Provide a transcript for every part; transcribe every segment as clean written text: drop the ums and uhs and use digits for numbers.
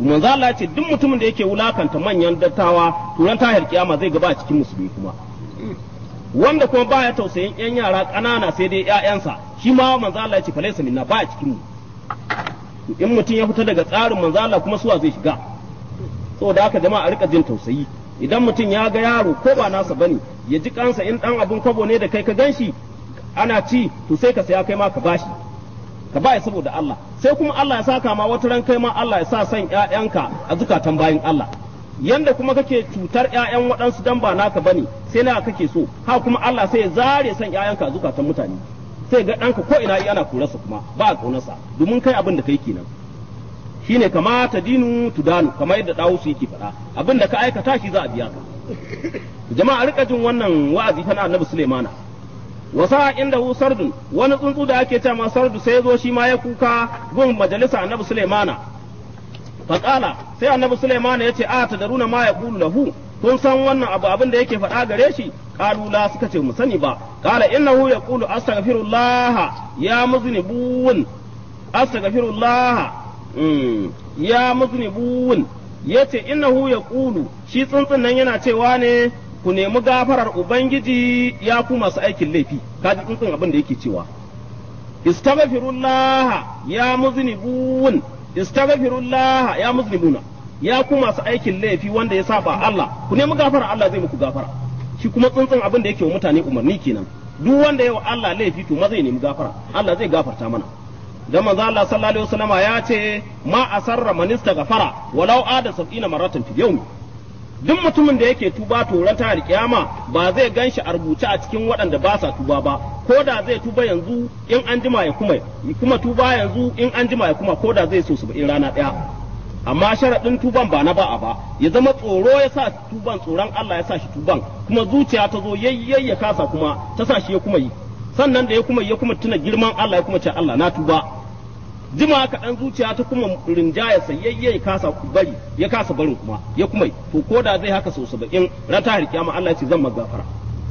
manzo Allah ya ce duk mutumin da yake wulakanta manyan dattawa to ran tahir kiyama zai gaba a cikin musulmi kuma wanda kuma baya tausayin yan yara ƙanana sai dai ƴaƴansa shi ma manzo Allah ya ce falaysa minna baya cikin mu in mutum ya fita daga tsarin manzo Allah kuma suwa zai shiga saboda haka jama'a a rika jin tausayi idan mutum ya ga yaro ko ba nasa bane ya ji kansa in dan abun kwabo ne da kai ka ganshi ana ci to sai ka saya kai ma ka bashi ka baya saboda Allah sai kuma Allah ya saka ma wata ran kai ma Allah ya sa san ƴaƴanka a zukatan bayin Allah yanda kuma kake cutar ƴaƴan waɗansu dan ba naka bane sai na kake so ha kuma Allah sai ya zare san ƴaƴanka a zukatan mutane sai ga ɗanka ko ina ana kurarsa kuma ba a ƙaunarsa domin kai abin da kai kenan shine kama ta dinu tudanu kamar yadda Dawusu yake faɗa abin da ka aikata shi za a biya ka jama'a rika jin wannan wa'azi fa na Annabi Sulaimana wasa inda hu sardun wani tsuntsu da ake cewa sardu sai zo shi ma ya kuka gun majalisa Annabi Sulaimana faqala sai Annabi Sulaimana yace a tadaruna ma yaqulu lahu kun san wannan abin da yake faɗa gare shi qalu la suka ce mu sani ba qala innahu yaqulu astaghfirullah ya muznibun astaghfirullah ya muznibun yace innahu yaqulu shi tsuntsun nan yana cewa ne ku nemi gafarar ubangiji ya ku masu aikin laifi kaji tsuntsun abin da yake cewa istaghfirullah ya muznibun istaghfirullah ya muznibuna ya ku masu aikin laifi wanda ya saba Allah ku nemi gafara Allah zai muku gafara shi kuma tsuntsun abin da yake wa mutane umarni kenan duk wanda ya wa Allah laifi to ma zai nemi gafara Allah zai gafarta mana dan manzo Allah sallallahu alaihi wasallama ya ce ma asarra man istaghfara walau ada 70 maratan fil yawm duk mutumin da yake tuba to ran ta kiyama ba zai ganshi a rubuce a cikin waɗanda ba sa tuba ba ko da zai tuba yanzu in an jima ya kuma tuba yanzu in an jima ya kuma ko da zai so 70 rana ɗaya amma sharaɗin tuban ba na ba'a ba ya zama tsoro ya sa tuban tsoron Allah ya sa shi tuban kuma zuciya ta zo ya kasa kuma ta sa shi ya kuma yi sannan da ya kuma tuna girman Allah ya kuma ce Allah na tuba jima kaɗan zuciya ta kuma rinjaya sayayye ya kasa barin kuma ya kuma yi to ko da zai haka sau 70 ran ta kiyama Allah ya ce zan maka gafara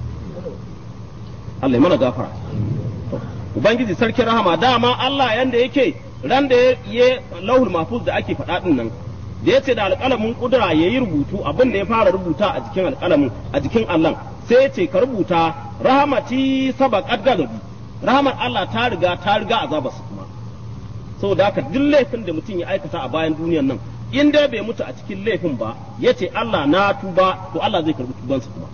Allah ya mana gafara ubangiji sarki rahama dama Allah yanda yake ran da ya lauhul mahfuz da ake faɗa din nan da yace da alƙalamin kudura yayi rubutu abin da ya fara rubuta a jikin alƙalamin a jikin Allah sai yace ka rubuta rahmati sabaqat gadabi rahmar Allah ta riga azabarsa kuma saboda haka duk laifin da mutum ya aikata a bayan duniyar nan in dai bai mutu a cikin laifin ba yace Allah na tuba to Allah zai karbi tubansa kuma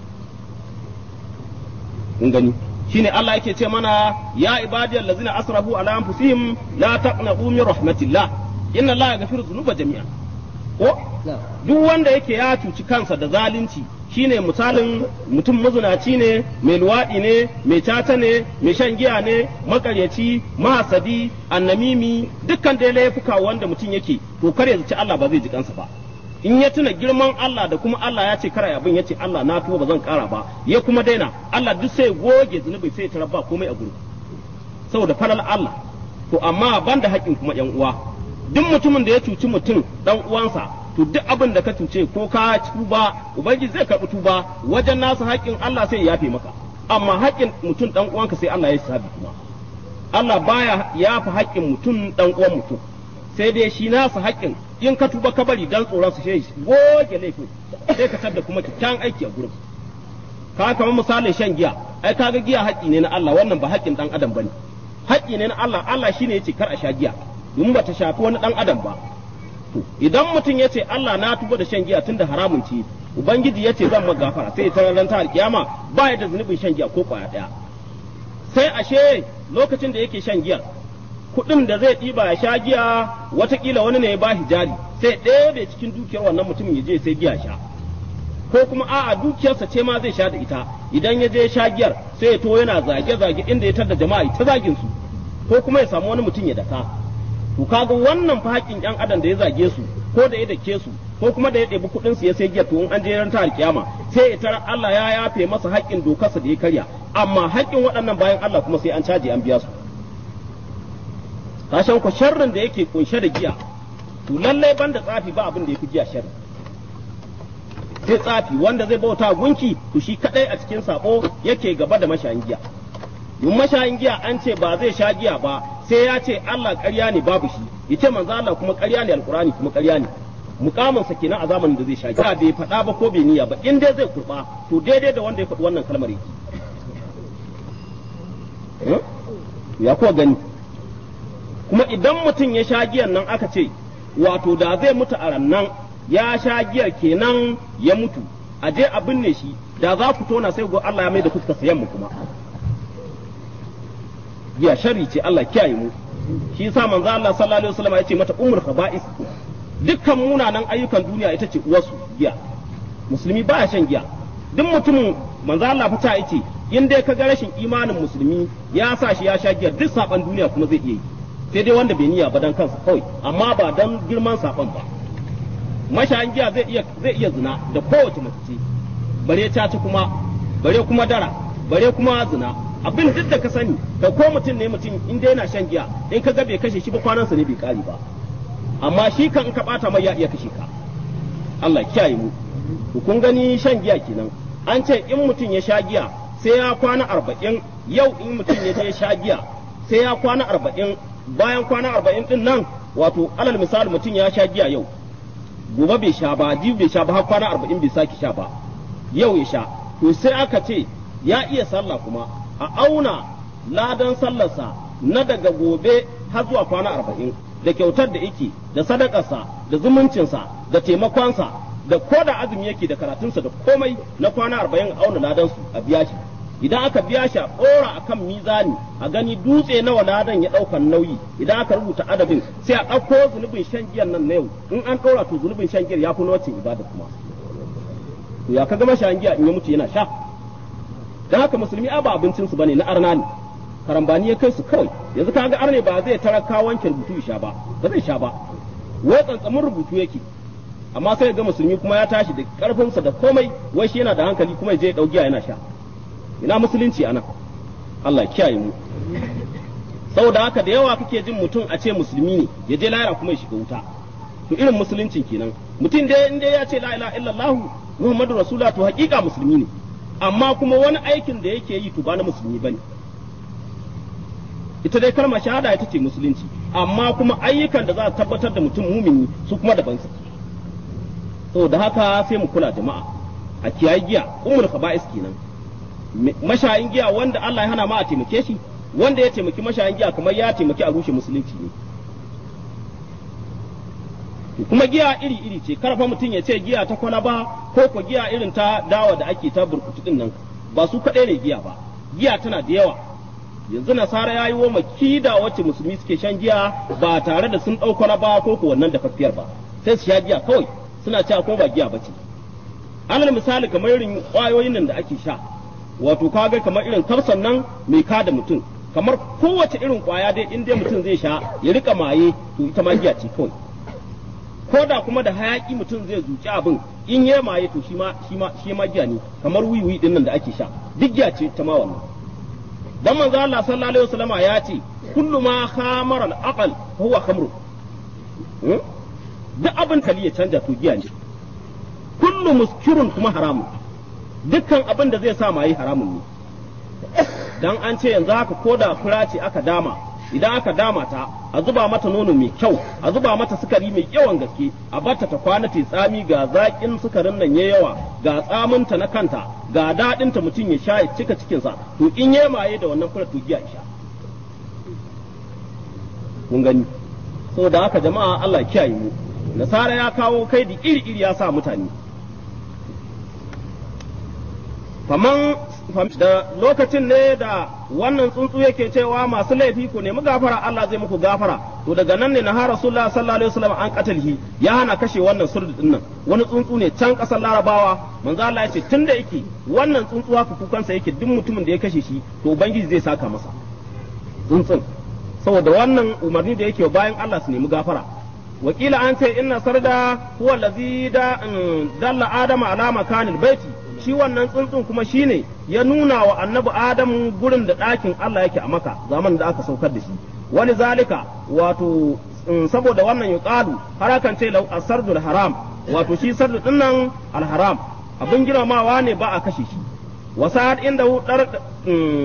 kun gani shine Allah yake ce mana ya ibadiyal ladzina asrafu ala anfusihim la taqnatu min rahmatillah inna Allah yaghfiru dhunuba jami'a ko duk wanda yake ya cuci kansa da zalunci shine misalin mutum mazunaci ne mai luwadi ne mai tata ne mai shan giya ne makaryaci mahasadi annamimi dukkan dai laifuka wanda mutum yake to kare zaci Allah ba zai ji kansa ba in ya tuna girman Allah da kuma Allah ya ce kara abin ya ce Allah na tuba ba zan kara ba ya kuma daina Allah duk sai goge zunubi sai ya tarabba komai a gurin saboda falal Allah to amma banda haƙin kuma yan uwa duk mutumin da ya cuci mutum dan uwansa to duk abin da ka cuce ko ka tuba ubangiji zai karɓi tuba wajen nasa haƙin Allah sai ya yafe maka amma haƙin mutum dan uwanka sai Allah ya sabi kuma Allah baya yafa haƙin mutum dan uwan mutum sai dai shi nasa haƙin in ka tuba ka bari dan tsoron su shi goge laifin sai ka tabda kuma kyakkyawan aiki a gurin ka kamar misalin shan giya ai kaga giya haƙi ne na Allah wannan ba haƙin dan adam bane haƙi ne na Allah Allah shine yace kar a sha giya domin ba ta shafi wani dan adam ba to idan mutum yace Allah na tuba da shan giya tunda haramun ce ubangiji yace zan maka gafara sai ta ran ta alkiyama ba ya da zunubin shan giya ko kwaya daya sai ashe lokacin da yake shan giyar kuɗin da zai ɗiba ya sha giya watakila wani ne ya ba jari sai ɗaya cikin dukiyar wannan mutumin ya je sai giya sha ko kuma a'a dukiyarsa ce ma zai sha da ita idan ya je sha giyar sai ya to yana zage inda ya tada jama'a ta zagin su ko kuma ya samu wani mutum ya daka to kaga wannan fa haƙin ƴan adam da ya zage su ko da ya dake su ko kuma da ya ɗebi kuɗin su ya sai giyar to in an je ran ta alkiyama sai ya tara Allah ya yafe masa haƙin dokarsa da ya karya amma haƙin waɗannan bayan Allah kuma sai an caje an biya su kashan ku sharrin da yake kunshe da giya to lallai banda tsafi ba abin da yafi giya sharri sai tsafi wanda zai bauta gunki to shi kadai a cikin sako yake gaba da mashayin giya don mashayin giya an ce ba zai sha giya ba sai ya ce Allah ƙarya ne babu shi yace manzo Allah kuma ƙarya ne alqurani kuma ƙarya ne mukamin sa kenan a zamanin da zai sha giya bai faɗa ba ko bai niyya ba in dai zai kurba to daidai da wanda ya faɗi wannan kalmar yake ya ko gani kuma idan mutum ya sha giyan nan aka ce wato da zai mutu a rannan ya sha giyar kenan ya mutu a je a binne shi da za ku tona sai go Allah ya mai da fuskar sayan mu kuma giya sharri ce Allah kiyaye mu shi yasa manzo Allah sallallahu alaihi wasallam ya ce mata ummul khaba'is dukkan munanan ayyukan duniya ita ce uwarsu giya musulmi baya shan giya duk mutumin manzo Allah fata yace in dai ka ga rashin imanin musulmi ya sa shi ya sha giya duk saban duniya kuma zai iya yi sai dai wanda bai niyya ba dan kansa kawai amma ba dan girman saban ba mashayin giya zai iya zina da kowace mace ce bare caci kuma bare kuma dara bare kuma zina abin duk da ka sani da ko mutum ne mutum in dai yana shan giya in ka ga bai kashe shi ba kwanansa ne bai kare ba amma shi kan in ka bata mai ya iya kashe ka Allah kiyaye mu to kun gani shan giya kenan an ce in mutum ya sha giya sai ya kwana 40 yau in mutum ya je sha giya sai ya kwana 40 bayan kwana 40 din nan wato alal misali mutum ya sha giya yau gobe bai sha ba jibi bai sha ba har kwana 40 bai saki sha ba yau ya sha to sai aka ce ya iya sallah kuma a auna ladan sallarsa na daga gobe har zuwa kwana 40 da kyautar da yake da sadakarsa da zumuncinsa da taimakonsa da ko da azumi yake da karatunsa da komai na kwana 40 auna ladan su a biya shi idan aka biya shi a ɗora akan mizani a gani dutse nawa ladan ya ɗaukan nauyi idan aka rubuta adabin sai a ɗauko zunubin shan giyan nan na yau in an ɗora to zunubin shan giyar ya fi wacce ibada kuma to ya ka gama shan giya in ya mutu yana sha dan haka musulmi ba abincin su bane na arna ne karambani ya kai su kawai yanzu kaga arne ba zai taraka wankin rubutu ya sha ba zai sha ba wai tsantsamin rubutu yake amma sai ga musulmi kuma ya tashi da karfinsa da komai wai shi yana da hankali kuma ya je ya ɗau giya yana sha ina musulunci anan Allah ya kiyaye mu saboda haka da yawa kake jin mutum a ce musulmi ne ya je lahira kuma ya shiga wuta to irin musuluncin kenan mutum dai in dai ya ce la ilaha illallah muhammadu rasulullah to hakika musulmi ne amma kuma wani aikin da yake yi to ba na musulmi bane ita dai kalmar shahada ita ce musulunci amma kuma ayyukan da za a tabbatar da mutum mumini su kuma daban su saboda haka sai mu kula jama'a a kiyaye giya ummul khaba'is kenan mashayin giya wanda Allah ya hana ma a taimake shi wanda ya taimaki mashayin giya kamar ya taimaki a rushe musulunci ne kuma giya iri ce karfa mutum ya ce giya ta kwalaba ko giya irin ta dawa da ake ta burkutu din nan ba su kaɗai ne giya ba giya tana da yawa yanzu nasara ya yi wa makida wacce musulmi suke shan giya ba tare da sun ɗau kwalaba ko wannan dafaffiyar ba sai su sha giya kawai suna cewa ko ba giya ba ce alal misali kamar irin ƙwayoyin nan da ake sha wato kaga kamar irin kafsan nan mai kada mutum kamar kowace irin kwaya dai in dai mutum zai sha ya rika maye to ita ma giya ce kawai ko da kuma da hayaki mutum zai zuci abin in ya maye to shi ma giya ne kamar wiwi din nan da ake sha duk giya ce ta ma wannan dan manzo Allah sallallahu alaihi wasallama ya ce kullu ma khamara al-aql huwa khamru duk abin kali ya canja to giya ne kullu muskirun kuma haramun dukkan abin da zai sa maye haramun ne dan an ce yanzu haka ko da fura ce aka dama idan aka dama ta a zuba mata nono mai kyau a zuba mata sukari mai yawan gaske a barta ta kwana ta tsami ga zaƙin sukarin nan ya yawa ga tsaminta na kanta ga daɗinta mutum ya sha ya cika cikinsa to in ya maye da wannan fura to giya sha mun gani saboda haka jama'a Allah kiyaye mu nasara ya kawo kai da iri ya sa mutane faman da lokacin ne da wannan tsuntsu yake cewa masu laifi ku nemi gafara Allah zai muku gafara to daga nan ne na har Rasulullah sallallahu alaihi wasallam an katalhi ya hana kashe wannan surdi din nan wani tsuntsu ne can kasar Larabawa manzo Allah ya ce tunda yake wannan tsuntsu haka kukansa yake duk mutumin da ya kashe shi to ubangiji zai saka masa tsuntsun saboda wannan umarni da yake bayan Allah su nemi gafara wakila an ce inna sarda huwa allazi dalla adama ala makanil baiti shi wannan tsuntsun kuma shine ya nuna wa annabi adamu gurin da ɗakin Allah yake a maka zaman da aka saukar da shi wani zalika wato saboda wannan yuqalu harakan ce lau asardul haram wato shi sardu dinnan alharam abin girmamawa ne ba a kashe shi wasa'ad inda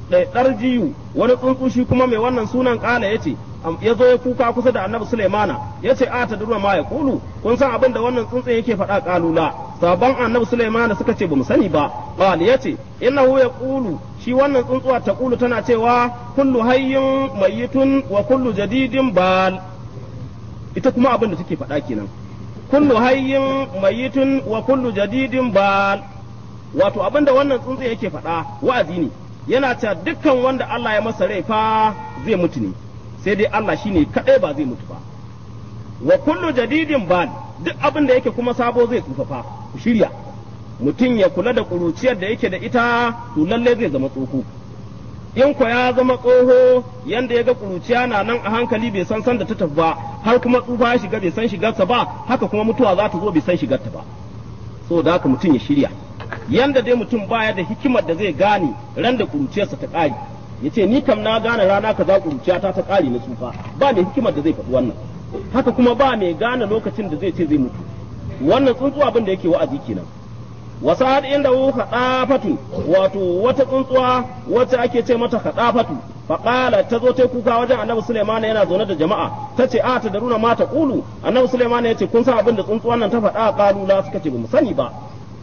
ɗarjiyu wani tsuntsu shi kuma mai wannan sunan ƙala yace ya zo ya kuka kusa da annabi Sulaimana ya ce a ta durma ma ya kulu kun san abin da wannan tsuntsun yake faɗa kalula sabon annabi Sulaimana suka ce bamu sani ba qal ya ce innahu ya kulu shi wannan tsuntsuwa ta kulu tana cewa kullu hayyin mayyitun wa kullu jadidin bal ita kuma abin da take faɗa kenan kullu hayyin mayyitun wa kullu jadidin bal wato abin da wannan tsuntsun yake faɗa wa'azi ne yana cewa dukkan wanda Allah ya masa rai fa zai mutu ne sai dai Allah shine kadai ba zai mutu ba wa kullu jadidin bal duk abin da yake kuma sabo zai tsufafa ku shirya mutum ya kula da kuruciyar da yake da ita to lalle zai zama tsoho in ko ya zama tsoho yanda ya ga kuruciya na nan a hankali bai san da ta tafi ba har kuma tsufa ya shiga bai san shigarsa ba haka kuma mutuwa za ta zo bai san shigarta ba so da haka mutum ya shirya yanda dai mutum baya da hikimar da zai gane ran da kuruciyarsa ta ƙare ya ce ni kam na gane rana kaza kuruciyata ta ƙare na tsufa ba mai hikimar da zai faɗi wannan haka kuma ba mai gane lokacin da zai ce zai mutu wannan tsuntsuwa abin da yake wa'azi kenan wasu har inda hu kadafatu wato wata tsuntsuwa wacce ake ce mata kadafatu faqala ta zo ta kuka wajen annabi Sulaiman yana zaune da jama'a ta ce a ta daruna ma ta qulu annabi Sulaiman ya ce kun san abin da tsuntsuwan nan ta faɗa qalu la suka ce bamu sani ba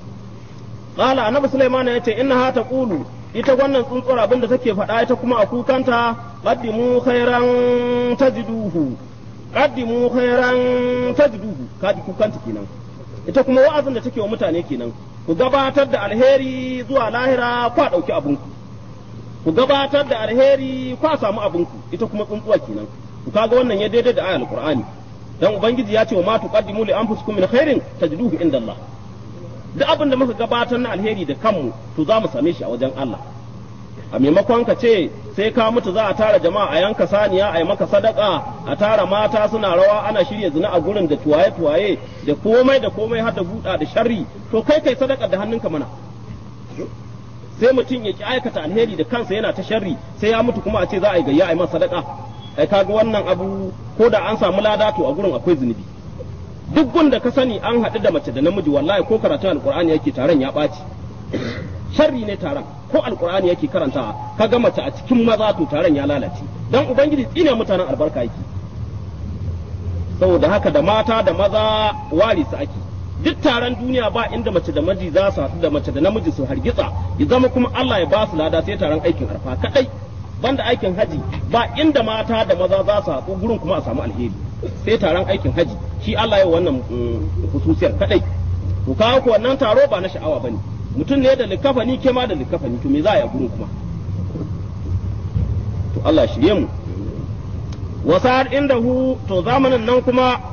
qala annabi Sulaiman ya ce innaha taqulu ita wannan tsuntsuwar abin da take faɗa ita kuma a kukanta qaddimu khairan tajiduhu qaddimu khairan tajiduhu kaji kukanta kenan ita kuma wa'azin da take wa mutane kenan ku gabatar da alheri zuwa lahira kwa dauki abinku ku gabatar da alheri kwa samu abinku ita kuma tsuntsuwa kenan ku kaga wannan ya daidai da ayatul qur'ani dan ubangiji ya ce wa ma tuqaddimu li anfusikum min khairin tajiduhu inda Allah duk abin da muka gabatar na alheri da kanmu to za mu same shi a wajen Allah a maimakon ka ce sai ka mutu za a tara jama'a a yanka saniya a yi maka sadaka a tara mata suna rawa ana shirya zina a gurin da tuwaye da komai har da buɗa da sharri to kai sadaka da hannunka mana sai mutum ya ki aikata alheri da kansa yana ta sharri sai ya mutu kuma a ce za a yi gayya a yi masa sadaka ai kaga wannan abu ko da an samu lada to a gurin akwai zunubi duk gunda ka sani an haɗu da mace da namiji wallahi ko karatun alkur'ani yake taron ya ɓaci sharri ne taron ko alkur'ani yake karantawa kaga mace a cikin maza to taron ya lalace dan ubangiji tsine mutanen albarka yake saboda haka da mata da maza wari su ake duk taron duniya ba inda mace da miji za su haɗu da mace da namiji su hargitsa ya zama kuma Allah ya ba su lada sai taron aikin arfa kadai banda aikin haji ba inda mata da maza za su haɗu gurin kuma a samu alheri sai taron aikin haji shi Allah ya wannan hususiyar kadai ku kawo ku wannan taro ba na sha'awa bane mutum ne da likafani ke ma da likafani to me za a yi a gurin kuma to Allah shirye mu wasar indahu to zamanin nan kuma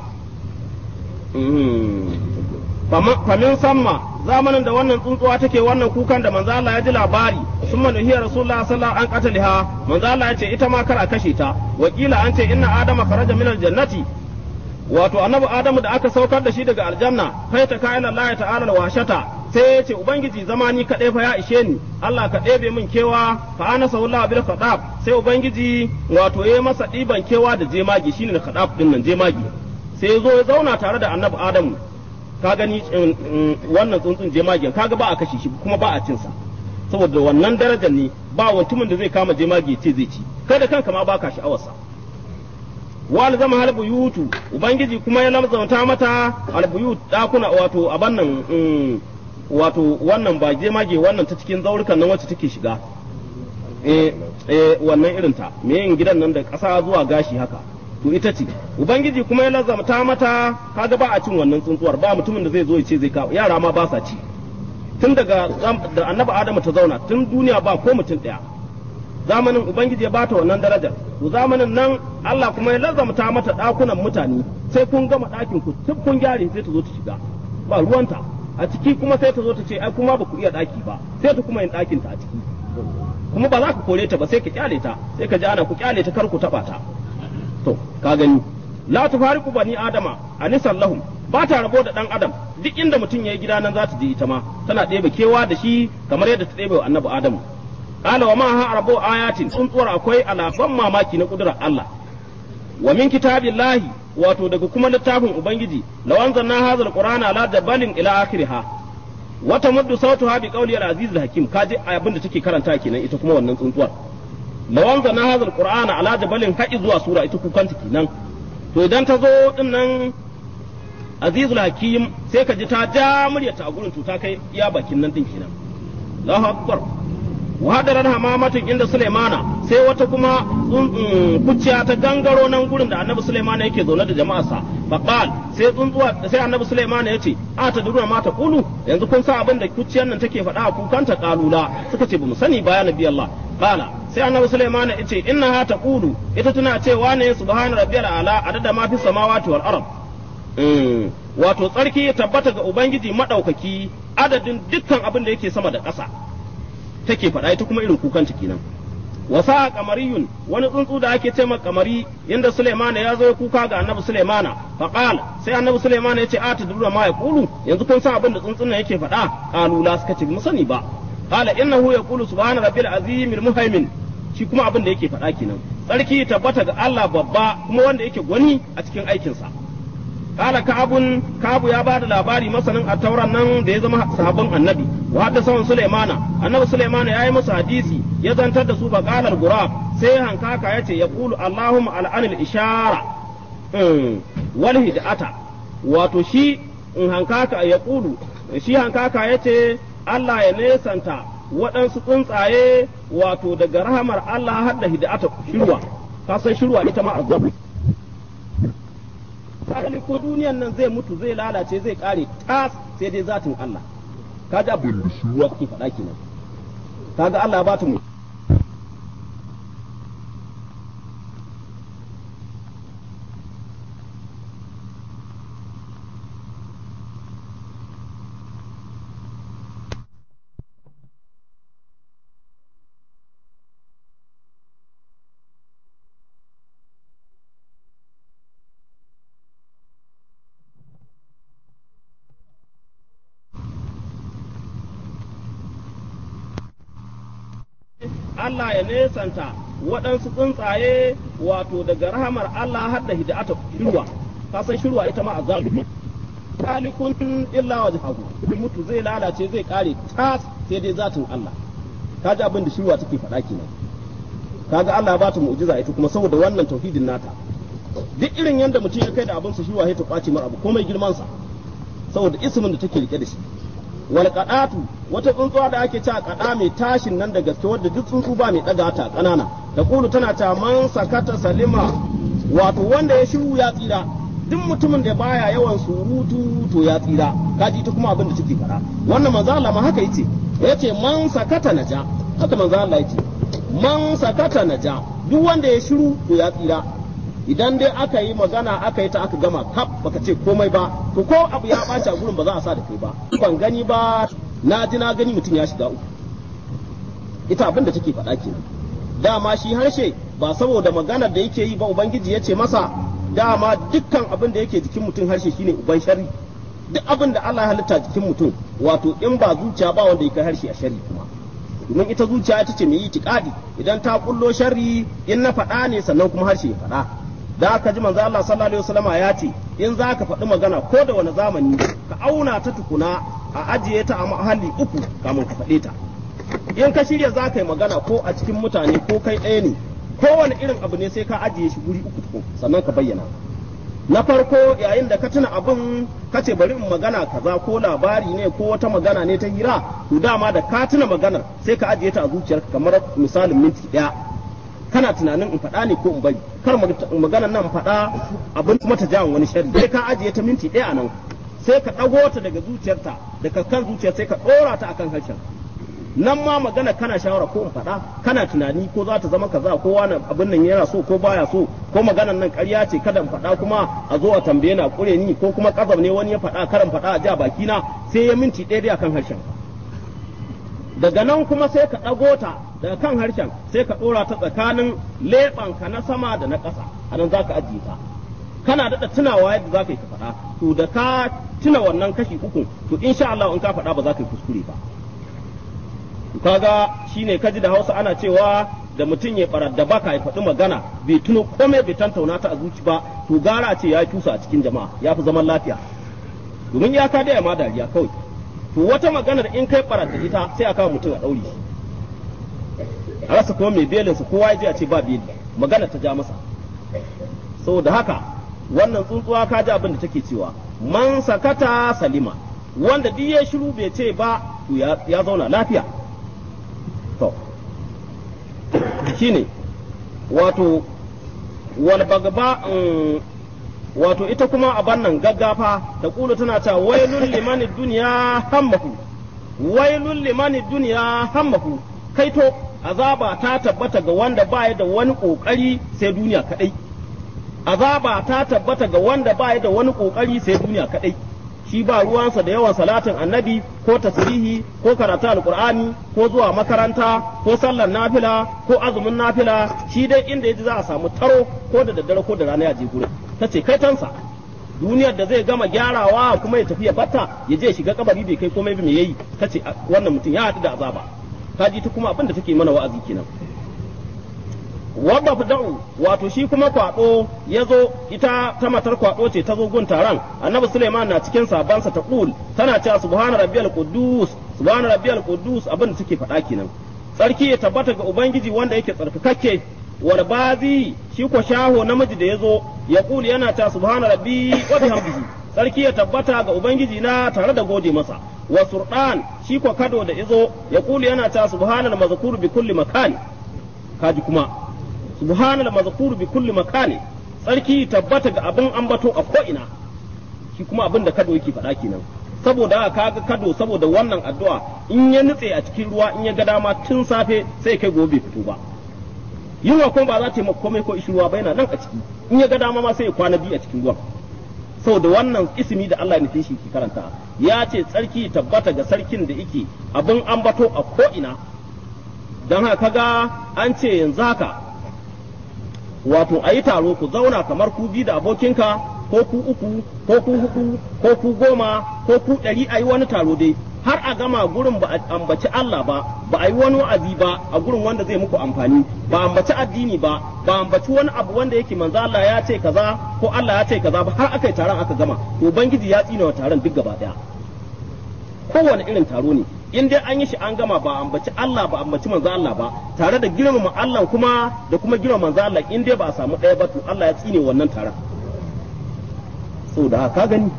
famin samma zamanin da wannan tsuntsuwa take wannan kukan da manzo Allah ya ji labari sun manuhiya rasulullah sallallahu alaihi an qataliha manzo Allah ya ce ita ma kar a kashe ta wakila an ce inna adama kharaja min aljannati wato annabi adamu da aka saukar da shi daga aljanna kai ta ka ila Allah ta'ala washata sai ya ce ubangiji zamani kaɗai fa ya ishe ni Allah ka ɗebe min kewa fa ana sallallahu bil khadab sai ubangiji wato yayi masa ɗiban kewa da jemagi shine da khadab din nan jemagi sai ya zo ya zauna tare da annabi adamu ka gani wannan tsuntsun jemagin kaga ba a kashe shi kuma ba a cin sa saboda wannan darajar ne ba mutumin da zai kama jemagi ce zai ci kai da kanka ma baka sha'awarsa wal zama hal buyutu ubangiji kuma ya lamzanta mata al buyut dakuna wato abannan wato wannan ba jemage wannan ta cikin zaurukan nan wacce take shiga wannan irin ta me yin gidan nan da ƙasa zuwa gashi haka to ita ce ubangiji kuma ya lazamta mata kaga ba a cin wannan tsuntsuwar ba mutumin da zai zo ya ce zai kawo yara ma ba sa ci tun daga da annabi adamu ta zauna tun duniya ba ko mutum ɗaya zamanin ubangiji ya bata wannan darajar to zamanin nan Allah kuma ya lazamta mata ɗakunan mutane sai kun gama ɗakin ku tun kun gyare sai ta zo ta shiga ba ruwanta a ciki kuma sai ta zo ta ce ai kuma ba ku iya ɗaki ba sai ta kuma yin ɗakin ta a ciki kuma ba za ka kore ta ba sai ka kyale ta sai ka ji ana ku kyale ta kar ku taɓa ta to ka gani la tufariqu bani adama anisan lahum ba ta rabo da dan adam duk inda mutum yayi gida nan za ta je ita ma tana ɗebe kewa da shi kamar yadda ta ɗebe wa annabi adamu qala wa ma ha rabu ayatin tsuntsuwar akwai alafan mamaki na kudurar Allah wa min kitabillahi wato daga kuma littafin ubangiji law anzalna hadha alqur'ana ala jabalin ila akhiriha wata muddu sautuha bi qawli al-aziz al-hakim kaji abin da take karanta kenan ita kuma wannan tsuntsuwar lawanza na hadal qur'ana ala jabalin haƙi zuwa sura ita kukanta kenan to idan ta zo din nan azizul hakim sai ka ji ta ja muryarta a gurin to ta kai iya bakin nan din kenan Allahu akbar wa hadaran hamamatin inda Sulaimana sai wata kuma kuciya ta gangaro nan gurin da Annabi Sulaimana yake zaune da jama'arsa faqal sai tsuntsuwa sai Annabi Sulaimana yace a ta duruna ma ta kulu yanzu kun san abin da kuciyar nan take faɗa a kukanta kalula suka ce bamu sani ba ya nabi Allah qala sai Annabi Sulaimana yace innaha taqulu ita tana cewa ne subhana rabbiyal ala adada ma fi samawati wal ard wato tsarki ya tabbata ga ubangiji madaukaki adadin dukkan abin da yake sama da ƙasa take faɗa ita kuma irin kukanta kenan wasa kamariyun wani tsuntsu da ake ce kamari inda Sulaimana ya zo ya kuka ga Annabi Sulaimana faqal sai Annabi Sulaimana yace a tadruna ma ya kulu yanzu kun san abin da tsuntsun nan yake faɗa kalula suka ce mu sani ba qala innahu yaqulu subhana rabbil azim al muhaimin shi kuma abin da yake faɗa kenan tsarki tabbata ga Allah babba kuma wanda yake gwani a cikin aikinsa kala kabu ya bada labari masanin attauran nan da ya zama sahabban annabi wa hadda sawan sulaimana annabi sulaimana yayi masa hadisi ya zantar da su ba qalar gurab sai hankaka yace yaqulu allahumma al'anil ishara wal hidata wato shi in hankaka yaqulu shi hankaka yace Allah ya nesanta waɗansu tsuntsaye wato daga rahamar Allah hadda hidata shirwa ka san shirwa ita ma azabu asali ko duniyan nan zai mutu zai lalace zai kare tas sai dai zatin Allah kaga abin da shi ke faɗa kenan kaga Allah ba ta mu Allah ya nesanta waɗansu tsuntsaye wato daga rahamar Allah har da hidata shirwa ka san shirwa ita ma azabu salikun illa wajhahu mutu zai lalace zai kare tas sai dai zatin Allah kaji abin da shirwa take faɗa kenan kaga Allah ba ta mu'jiza ita kuma saboda wannan tauhidin nata duk irin yanda mutum ya kai da abin sa shirwa sai ta kwace mar abu komai girman sa saboda ismin da take rike da shi wal qadatu wata tsuntsuwa da ake cewa kada mai tashin nan da gaske wadda duk tsuntsu ba mai daga ta kanana da kulu tana ta man sakata salima wato wanda ya shiru ya tsira duk mutumin da baya yawan surutu to ya tsira kaji ta kuma abin da take fara wannan manzo Allah ma haka yace man sakata naja haka manzo Allah yace man sakata naja duk wanda ya shiru to ya tsira idan dai aka yi magana aka yi ta aka gama kaf baka ce komai ba to ko abu ya ɓaci a gurin ba za a sa da kai ba ban gani ba na gani mutum ya shiga uku ita abin da take faɗa kenan dama shi harshe ba saboda maganar da yake yi ba ubangiji ya ce masa dama dukkan abin da yake jikin mutum harshe shine uban shari duk abin da Allah ya halitta jikin mutum wato in ba zuciya ba wanda yake harshe a shari kuma domin ita zuciya ita ce mai itikadi idan ta kullo sharri in na faɗa ne sannan kuma harshe ya faɗa da aka ji manzo Allah sallallahu alaihi wasallama ya ce in za ka faɗi magana ko da wani zamani ka auna ta tukuna a ajiye ta a mahalli uku kamun ka faɗe ta in ka shirya za ka yi magana ko a cikin mutane ko kai ɗaya ne kowane irin abu ne sai ka ajiye shi guri uku tukun sannan ka bayyana na farko yayin da ka tuna abin ka ce bari in magana kaza ko labari ne ko wata magana ne ta hira to dama da ka tuna maganar sai ka ajiye ta a zuciyarka kamar misalin minti ɗaya kana tunanin in faɗa ne ko in bari kar maganar nan faɗa abin kuma ta jawo wani sharri sai ka ajiye ta minti ɗaya a nan sai ka ɗago ta daga zuciyarta daga kan zuciyar sai ka ɗora ta akan harshen nan ma magana kana shawara ko in faɗa kana tunani ko za ta zama kaza ko wani abin nan yana so ko baya so ko maganar nan ƙarya ce kada in faɗa kuma a zo a tambaye na ƙure ni ko kuma ƙazam ne wani ya faɗa karan faɗa a ja baki na sai ya minti ɗaya dai akan harshen daga nan kuma sai ka ɗago ta daga kan harshen sai ka ɗora ta tsakanin leɓanka na sama da na ƙasa a nan za ka ajiye ta kana daɗa tunawa yadda za ka yi ka faɗa to da ka tuna wannan kashi uku to insha Allah in ka faɗa ba za ka yi kuskure ba kaga shine kaji da Hausa ana cewa da mutum ya farar da baka ya faɗi magana bai tuno komai bai tantauna ta a zuci ba to gara ce ya cusa a cikin jama'a ya fi zaman lafiya domin ya ka da ma dariya kawai to wata maganar in kai barata ita sai a kawo mutum a daure shi a rasa kuma mai belin su kowa ya je a ce ba beli magana ta ja masa saboda haka wannan tsuntsuwa ka ji abin da take cewa man sakata salima wanda duk ya shiru bai ce ba to ya zauna lafiya to shine wato wal bagba wato ita kuma a bannan gaggafa da kulu tana ta wailul liman dunya hammahu wailul liman dunya hammahu kaito azaba ta tabbata ga wanda baya da wani kokari sai duniya kadai azaba ta tabbata ga wanda baya da wani kokari sai duniya kadai shi ba ruwansa da yawan salatin annabi ko tasrihi ko karatu alqur'ani ko zuwa makaranta ko sallar nafila ko azumin nafila shi dai inda yaji za a samu taro ko da daddare ko da rana ya je gurin tace kai tansa duniyar da zai gama gyarawa kuma ya tafi ya batta ya je shiga kabari bai kai komai ba me yayi tace wannan mutum ya haɗu da azaba kaji ta kuma abin da take mana wa'azi kenan wadda fada'u wato shi kuma kwado ya zo ita ta matar kwado ce ta zo gun taron annabi Suleiman na cikin sabansa ta kul tana cewa subhana rabbiyal quddus abin da take faɗa kenan tsarki ya tabbata ga ubangiji wanda yake tsarkakakke wal bazi shi ko shaho namiji da ya zo ya kul yana ta subhana rabbi wa bihamdihi tsarki ya tabbata ga ubangiji na tare da gode masa wa surdan shi ko kado da izo ya kul yana ta subhanal mazkur bi kulli makani kaji kuma subhanal mazkur bi kulli makani tsarki tabbata ga abin ambato a ko ina shi kuma abin da kado yake faɗa kenan saboda kaga kado saboda wannan addu'a in ya nutse a cikin ruwa in ya ga dama tun safe sai kai gobe fito ba yunwa kuma ba za ta yi komai ko ishi ruwa ba yana nan a ciki in ya ga dama ma sai ya kwana biyu a cikin ruwan saboda wannan ismi da Allah ya nufi shi ki karanta ya ce tsarki tabbata ga sarkin da yake abin ambato a ko ina dan haka kaga an ce yanzu haka wato a yi taro ku zauna kamar ku bi da abokinka ko ku uku ko ku hudu ko ku goma ko ku ɗari a yi wani taro dai har a gama gurin ba a ambaci Allah ba a yi wani wa'azi ba a gurin wanda zai muku amfani ba ambaci addini ba ambaci wani abu wanda yake manzo Allah ya ce kaza ko Allah ya ce kaza ba har aka yi taron aka gama to ubangiji ya tsina wa taron duk gaba daya kowane irin taro ne in dai an yi shi an gama ba ambaci Allah ba ambaci manzo Allah ba tare da girmama Allah kuma da kuma girmama manzo Allah in dai ba a samu ɗaya ba to Allah ya tsine wannan taron saboda ka gani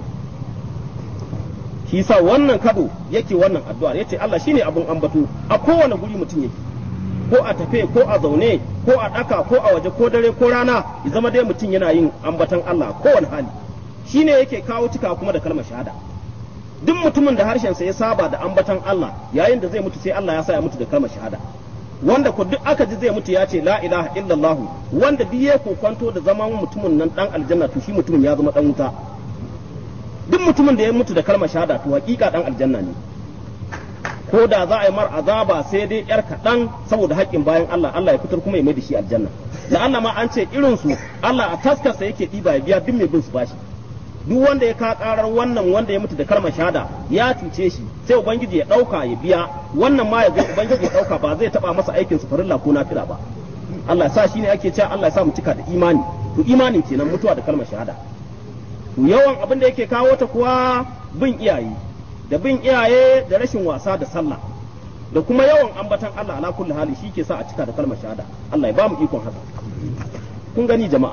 shi sa wannan kado yake wannan addu'ar yace Allah shine abun ambato a kowane guri mutum yake ko a tafe ko a zaune ko a daka ko a waje ko dare ko rana ya zama dai mutum yana yin ambatan Allah kowane hali shine yake kawo cika kuma da kalmar shahada duk mutumin da harshen sa ya saba da ambatan Allah yayin da zai mutu sai Allah ya sa ya mutu da kalmar shahada wanda ko duk aka ji zai mutu ya ce la ilaha illallah wanda duk ya kokonto da zaman mutumin nan dan aljanna to shi mutumin ya zama dan wuta duk mutumin da ya mutu da kalmar shahada to hakika dan aljanna ne ko da za a yi mar azaba sai dai yar kaɗan saboda haƙƙin bayan Allah Allah ya fitar kuma ya mai da shi aljanna da Allah ma an ce irin su Allah a taskarsa yake ɗiba ya biya duk mai bin su bashi duk wanda ya ka karar wannan wanda ya mutu da kalmar shahada ya cuce shi sai ubangiji ya ɗauka ya biya wannan ma ya ubangiji ya ɗauka ba zai taɓa masa aikin su farilla ko nafila ba Allah ya sa shi ne ake cewa Allah ya sa mu cika da imani to imanin kenan mutuwa da kalmar shahada to yawan abin da yake kawo ta kuwa bin iyaye da rashin wasa da sallah da kuma yawan ambatan Allah ala kulli hali shi ke sa a cika da kalmar shahada Allah ya ba mu ikon haka kun gani jama'a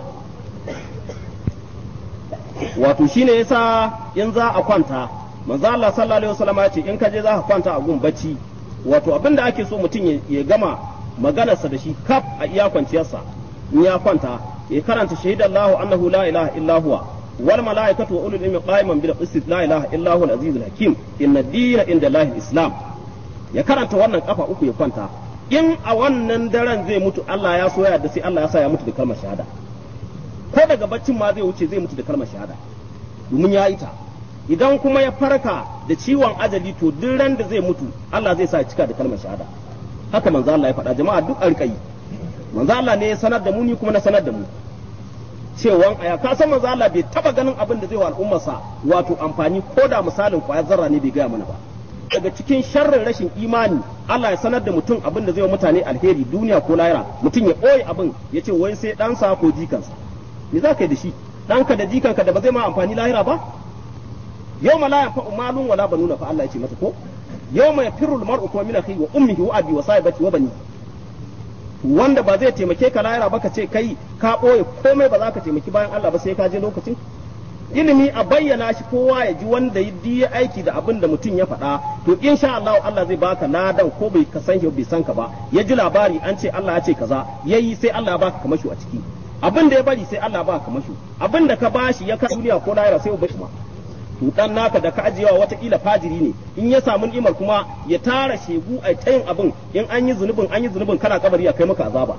wato shine yasa in za a kwanta manzo Allah sallallahu alaihi wasallam ya ce in ka je za ka kwanta a gun bacci wato abin da ake so mutum ya gama maganarsa da shi kaf a iya kwanciyarsa in ya kwanta ya karanta shahidallahu annahu la ilaha illa huwa wal malaikatu wa ulul ilmi qa'iman bil qist la ilaha illa huwa al azizul hakim inna ad-dina inda allahi al-islam ya karanta wannan kafa uku ya kwanta in a wannan daren zai mutu Allah ya so ya da sai Allah ya sa ya mutu da kalmar shahada ko daga baccin ma zai wuce zai mutu da kalmar shahada domin ya yi ta idan kuma ya farka da ciwon ajali to duk ran da zai mutu Allah zai sa ya cika da kalmar shahada haka manzo Allah ya faɗa jama'a duk arkai manzo Allah ne ya sanar da mu ni kuma na sanar da mu cewan aya ka san manzo Allah bai taba ganin abin da zai wa al'ummarsa wato amfani ko da misalin kwayar zarra ne bai gaya mana ba daga cikin sharrin rashin imani Allah ya sanar da mutum abin da zai wa mutane alheri duniya ko lahira mutum ya ɓoye abin ya ce wai sai ɗansa ko jikansa me za ka yi da shi ɗanka da jikanka da ba zai ma amfani lahira ba yawma la yanfa'u malun wala banuna fa Allah ya ce mata ko yawma yafirru al-mar'u min akhihi wa ummihi wa abi wa sahibati wa bani wanda ba zai taimake ka lahira ba ka ce kai ka boye komai ba za ka taimaki bayan Allah ba sai ka je lokacin ilimi a bayyana shi kowa ya ji wanda ya aiki da abin da mutum ya faɗa to insha Allah Allah zai baka ladan ko bai ka san shi bai san ka ba ya ji labari an ce Allah ya ce kaza yayi sai Allah ya baka kamasho a ciki abin da ya bari sai Allah baka kamasho abin da ka bashi ya ka duniya ko lahira sai ubashi ma to dan naka da ka ajiyewa watakila fajiri ne in ya samu ni'imar kuma ya tara shegu a tayin abin in an yi zunubin kana kabari ya kai maka azaba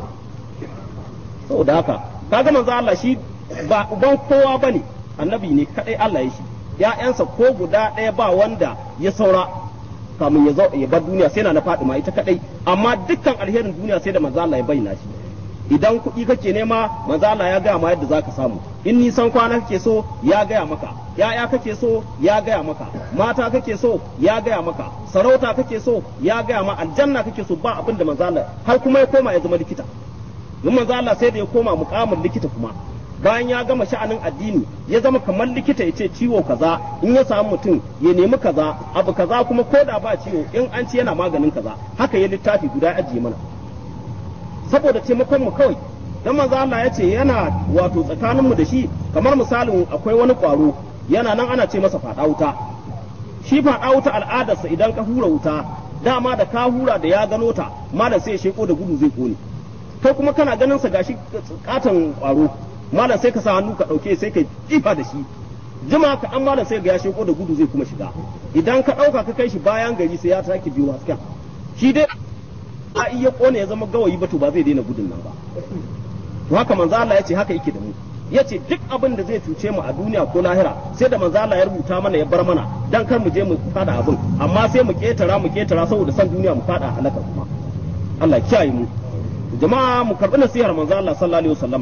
saboda haka kaga manzo Allah shi ba uban kowa bane annabi ne kadai Allah ya shi ya'yansa ko guda ɗaya ba wanda ya saura kamun ya bar duniya sai na Fatima ita kadai amma dukkan alherin duniya sai da manzo Allah ya bayyana shi idan kuɗi kake nema manzo Allah ya gaya ma yadda zaka samu in nisan kwana kake so ya gaya maka ya'ya kake so ya gaya maka mata kake so ya gaya maka sarauta kake so ya gaya ma aljanna kake so ba abin da manzo Allah har kuma ya koma ya zama likita don manzo Allah sai da ya koma muƙamin likita kuma bayan ya gama sha'anin addini ya zama kamar likita ya ce ciwo kaza in ya samu mutum ya nemi kaza abu kaza kuma ko da ba ciwo in an ci yana maganin kaza haka ya littafi guda ajiye mana saboda taimakon mu kawai dan manzo Allah ya ce yana wato tsakanin mu da shi kamar misalin akwai wani kwaro yana nan ana ce masa fada wuta shi fada wuta al'adarsa idan ka hura wuta dama da ka hura da ya gano ta malam sai ya sheko da gudu zai kone kai kuma kana ganin sa gashi katon kwaro malam sai ka sa hannu ka dauke sai ka jifa da shi jima ka an malam sai ga ya sheko da gudu zai kuma shiga idan ka dauka ka kai shi bayan gari sai ya take biyo hasken shi dai a iya kone ya zama gawayi ba to ba zai daina gudun nan ba to haka manzo Allah ya ce haka yake da mu yace duk abin da zai cuce mu a duniya ko lahira sai da manzo Allah ya rubuta mana ya bar mana dan kar mu je mu fada abin amma sai mu ketara saboda san duniya mu fada halaka kuma Allah ya kiyaye mu jama'a mu karbi nasihar manzo Allah sallallahu alaihi wasallama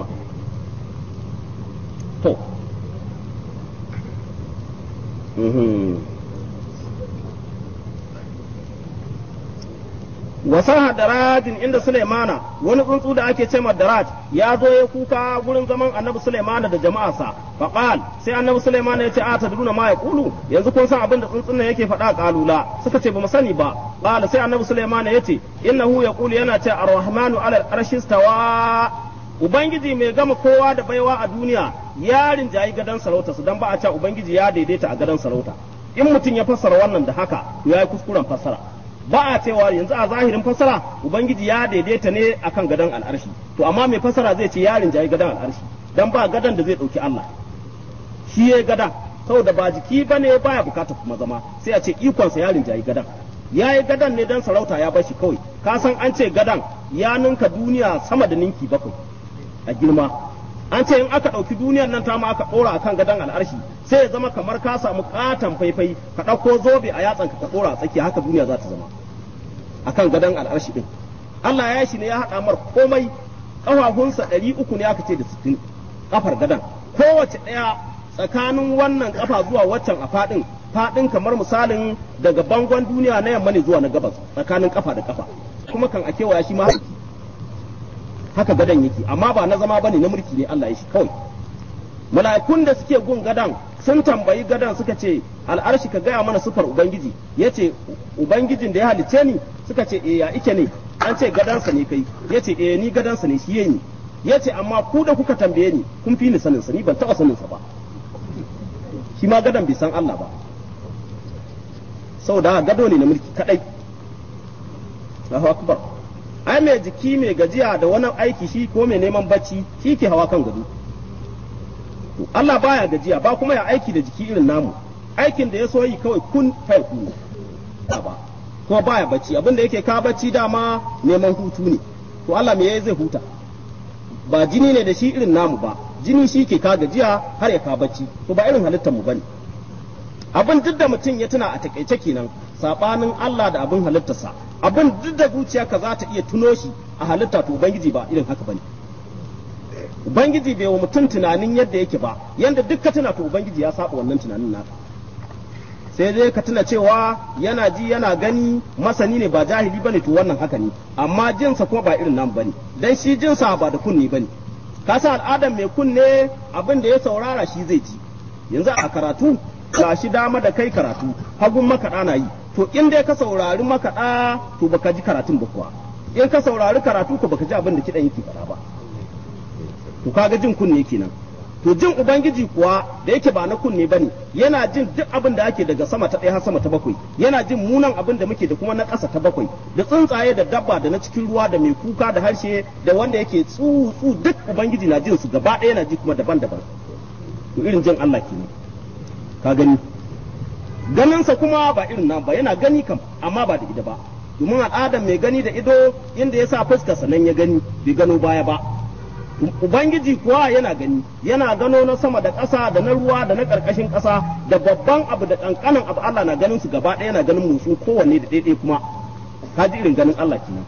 to wasaha darajin inda Sulaimana wani tsuntsu da ake ce daraj ya zo ya kuka gurin zaman annabi Sulaimana da jama'arsa faqal sai annabi Sulaimana ya ce a tadruna ma yaqulu yanzu kun san abin da tsuntsun nan yake faɗa kalula suka ce bamu sani ba qala sai annabi Sulaimana ya ce innahu yaqulu yana ce ar-rahmanu ala al-arshi stawa ubangiji mai gama kowa da baiwa a duniya ya rinjayi gadan sarauta su dan ba a ce ubangiji ya daidaita a gadan sarauta in mutum ya fassara wannan da haka to yayi kuskuren fassara ba a cewa yanzu a zahirin fasara ubangiji ya daidaita ne akan gadon al'arshi to amma mai fasara zai ce yarin jayi gadon al'arshi dan ba gadon da zai dauki Allah shi yayi gadon saboda ba jiki bane baya bukata kuma zama sai a ce ikon sa yarin jayi gadon yayi gadon ne dan sarauta ya bashi kawai ka san an ce gadon ya ninka duniya sama da ninki 7 a girma an ce in aka ɗauki duniyar nan ta ma aka ɗora akan gadon al'arshi sai ya zama kamar ka samu katon faifai ka ɗauko zobe a yatsan ka ɗora a tsakiya haka duniya za ta zama akan gadon al'arshi ɗin Allah ya shi ne ya haɗa mar komai ƙafafunsa 300 ne aka ce da 60 ƙafar gadon kowace ɗaya tsakanin wannan ƙafa zuwa waccan a faɗin kamar misalin daga bangon duniya na yamma ne zuwa na gabas tsakanin ƙafa da ƙafa kuma kan a kewaya shi ma haka gadan yake amma ba na zama bane na mulki ne Allah ya shi kawai mala'ikun da suke gun gadan sun tambayi gadan suka ce al'arshi ka gaya mana sufar ubangiji yace ubangijin da ya halice ni suka ce ya ike ne an ce gadansa ne kai yace ni gadansa ne shi yayi yace amma ku da kuka tambaye ni kun fi ni sanin sa ni ban taba sanin sa ba shi ma gadan bai san Allah ba saboda gado ne na mulki kadai Allahu akbar ai mai jiki mai gajiya da wani aiki shi ko mai neman bacci shi ke hawa kan gado Allah baya gajiya ba kuma ya aiki da jiki irin namu aikin da ya so yi kawai kun fai ku ba kuma baya bacci abin da yake ka bacci dama neman hutu ne to Allah me yayi zai huta ba jini ne da shi irin namu ba jini shi ke ka gajiya har ya ka bacci to ba irin halittar mu bane abin duk da mutum ya tuna a takaice kenan sabanin Allah da abin halittarsa abin duk da zuciyarka za ta iya tuno shi a halitta to ubangiji ba irin haka bane ubangiji bai wa mutum tunanin yadda yake ba yanda duk ka tuna to ubangiji ya saba wannan tunanin naka sai dai ka tuna cewa yana ji yana gani masani ne ba jahili bane to wannan haka ne amma jinsa kuma ba irin nan bane dan shi jinsa ba da kunne bane ka san al'adar mai kunne abin da ya saurara shi zai ji yanzu a karatu gashi dama da kai karatu hagun makaɗa na yi to in dai ka saurari makaɗa to baka ji karatun ba kuwa in ka saurari karatu ko baka ji abin da kiɗan yake faɗa ba to kaga jin kunne kenan to jin ubangiji kuwa da yake ba na kunne bane yana jin duk abin da ake daga sama ta ɗaya har sama ta bakwai yana jin munan abin da muke da kuma na ƙasa ta bakwai da tsuntsaye da dabba da na cikin ruwa da mai kuka da harshe da wanda yake tsutsu duk ubangiji na jin su gaba ɗaya yana ji kuma daban-daban to irin jin Allah kenan ka gani ganinsa kuma ba irin nan ba yana gani kam amma ba da ido ba domin al'adar mai gani da ido inda ya sa fuskarsa nan ya gani bai gano baya ba ubangiji kuwa yana gani yana gano na sama da ƙasa da na ruwa da na ƙarƙashin ƙasa da babban abu da ƙanƙanin abu Allah na ganin su gaba ɗaya yana ganin motsin kowanne da ɗaiɗai kuma ka ji irin ganin Allah kenan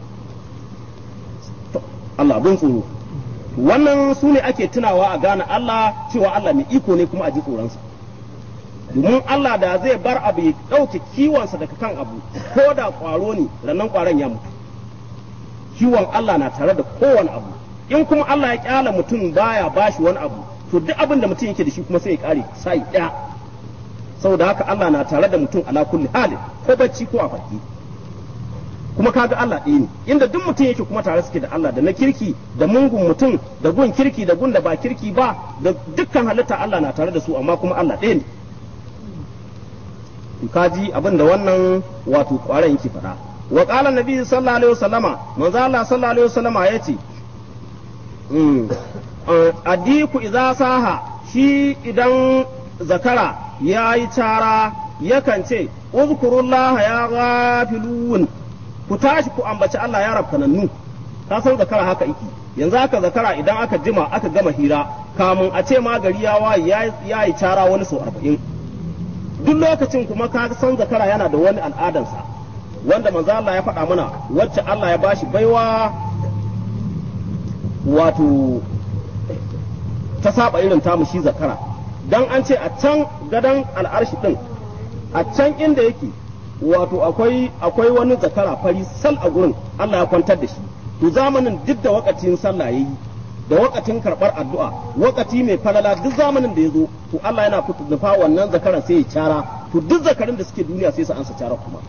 Allah abin tsoro wannan su ne ake tunawa a gane Allah cewa Allah mai iko ne kuma a ji tsoronsa domin Allah da zai bar abu ya ɗauke kiwonsa daga kan abu ko da ƙwaro ne rannan ƙwaron ya mutu kiwon Allah na tare da kowane abu in kuma Allah ya kyala mutum baya bashi wani abu to duk abin da mutum yake da shi kuma sai ya kare sai ɗaya saboda haka Allah na tare da mutum ala kulli hali ko bacci ko a farki kuma kaga Allah ɗaya ne inda duk mutum yake kuma tare suke da Allah da na kirki da mungun mutum da gun kirki da gun da ba kirki ba da dukkan halitta Allah na tare da su amma kuma Allah ɗaya ne kaji abin da wannan wato ƙwaron yake faɗa wa qala nabi sallallahu alaihi wasallama manzo Allah sallallahu alaihi wasallama yace adiku idza saha shi idan zakara yayi cara yakan ce uzkurullah ya ghafilun ku tashi ku ambaci Allah ya rabkanannu ka san zakara haka yake yanzu aka zakara idan aka jima aka gama hira kamun a ce ma gari ya waye yayi cara wani sau 40 duk lokacin kuma ka san zakara yana da wani al'adansa wanda manzo Allah ya faɗa mana wacce Allah ya bashi baiwa wato ta saba irin tamu shi zakara dan an ce a can gadan al'arshi din a can inda yake wato akwai wani zakara fari sal a gurin Allah ya kwantar da shi to zamanin duk da wakatin sallah yayi da wakatin karbar addu'a wakati mai falala duk zamanin da yazo to Allah yana nufa wannan zakaran sai ya cara to duk zakarin da suke duniya sai su ansa cara kuma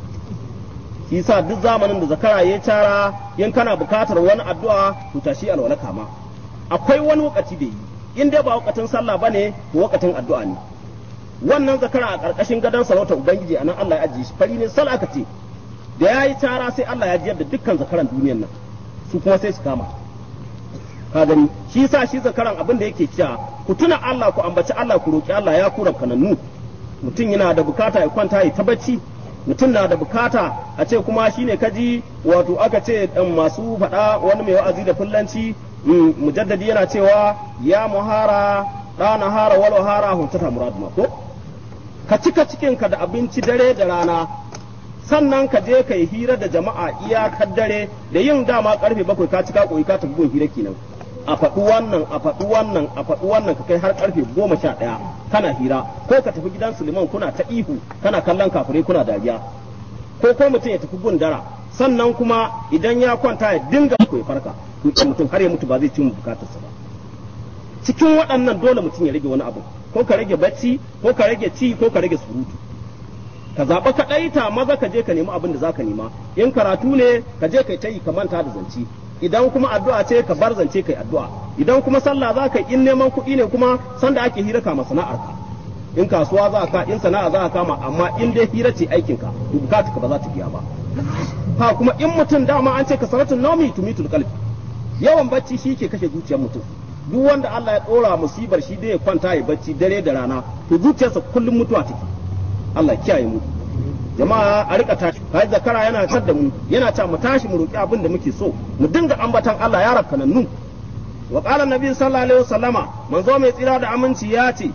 shi yasa duk zamanin da zakara ya cara in kana bukatar wani addu'a to tashi alwala kama akwai wani wakati da yi in dai ba wakatin sallah bane to wakatin addu'a ne wannan zakara a karkashin gadon sarautar ubangiji anan Allah ya ajiye shi fari ne sal aka ce da yayi cara sai Allah ya jiyar da dukkan zakaran duniyar nan su kuma sai su kama ka gani shi yasa shi zakaran abin da yake cewa ku tuna Allah ku ambaci Allah ku roki Allah ya kura kanannu mutum yana da bukata ya kwanta ya ta bacci mutum na da bukata a ce kuma shine kaji wato aka ce masu faɗa wani mai wa'azi da fullanci mujaddadi yana cewa ya muhara ɗana hara wal hara huntata muradu ma ko ka cika cikinka da abinci dare da rana sannan ka je ka yi hira da jama'a iyakar dare da yin dama karfe 7 ka cika koyi ka tafi gun hira kenan a faɗi wannan a faɗi wannan a faɗi wannan ka kai har karfe 11 kana hira ko ka tafi gidan Suleiman kuna ta ihu kana kallon kafirai kuna dariya ko mutum ya tafi gundara sannan kuma idan ya kwanta ya dinga ko ya farka to mutum har ya mutu ba zai ci bukatarsa ba cikin waɗannan dole mutum ya rage wani abu ko ka rage bacci ko ka rage ci ko ka rage surutu ka zaɓa ka ɗaita maza ka je ka nemi abin da za ka nema in karatu ne ka je kai ta yi ka manta da zance idan kuma addu'a ce ka bar zance kai addu'a idan kuma sallah za ka in neman kuɗi ne kuma sanda ake hira kama sana'arka in kasuwa za ka in sana'a za ka kama amma in dai hira ce aikinka to bukatarka ba za ta biya ba ha kuma in mutum dama an ce ka sanatun nawmi tumitul qalbi yawan bacci shi ke kashe zuciyar mutum duk wanda Allah ya dora musibar shi dai ya kwanta ya bacci dare da rana to zuciyarsa kullum mutuwa take Allah kiyaye mu jama'a a rika tashi kai zakara yana tar da mu yana ta mu tashi mu roki abin da muke so mu dinga ambatan Allah ya rakkanannu wa qala nabi sallallahu alaihi wasallama manzo mai tsira da aminci ya ce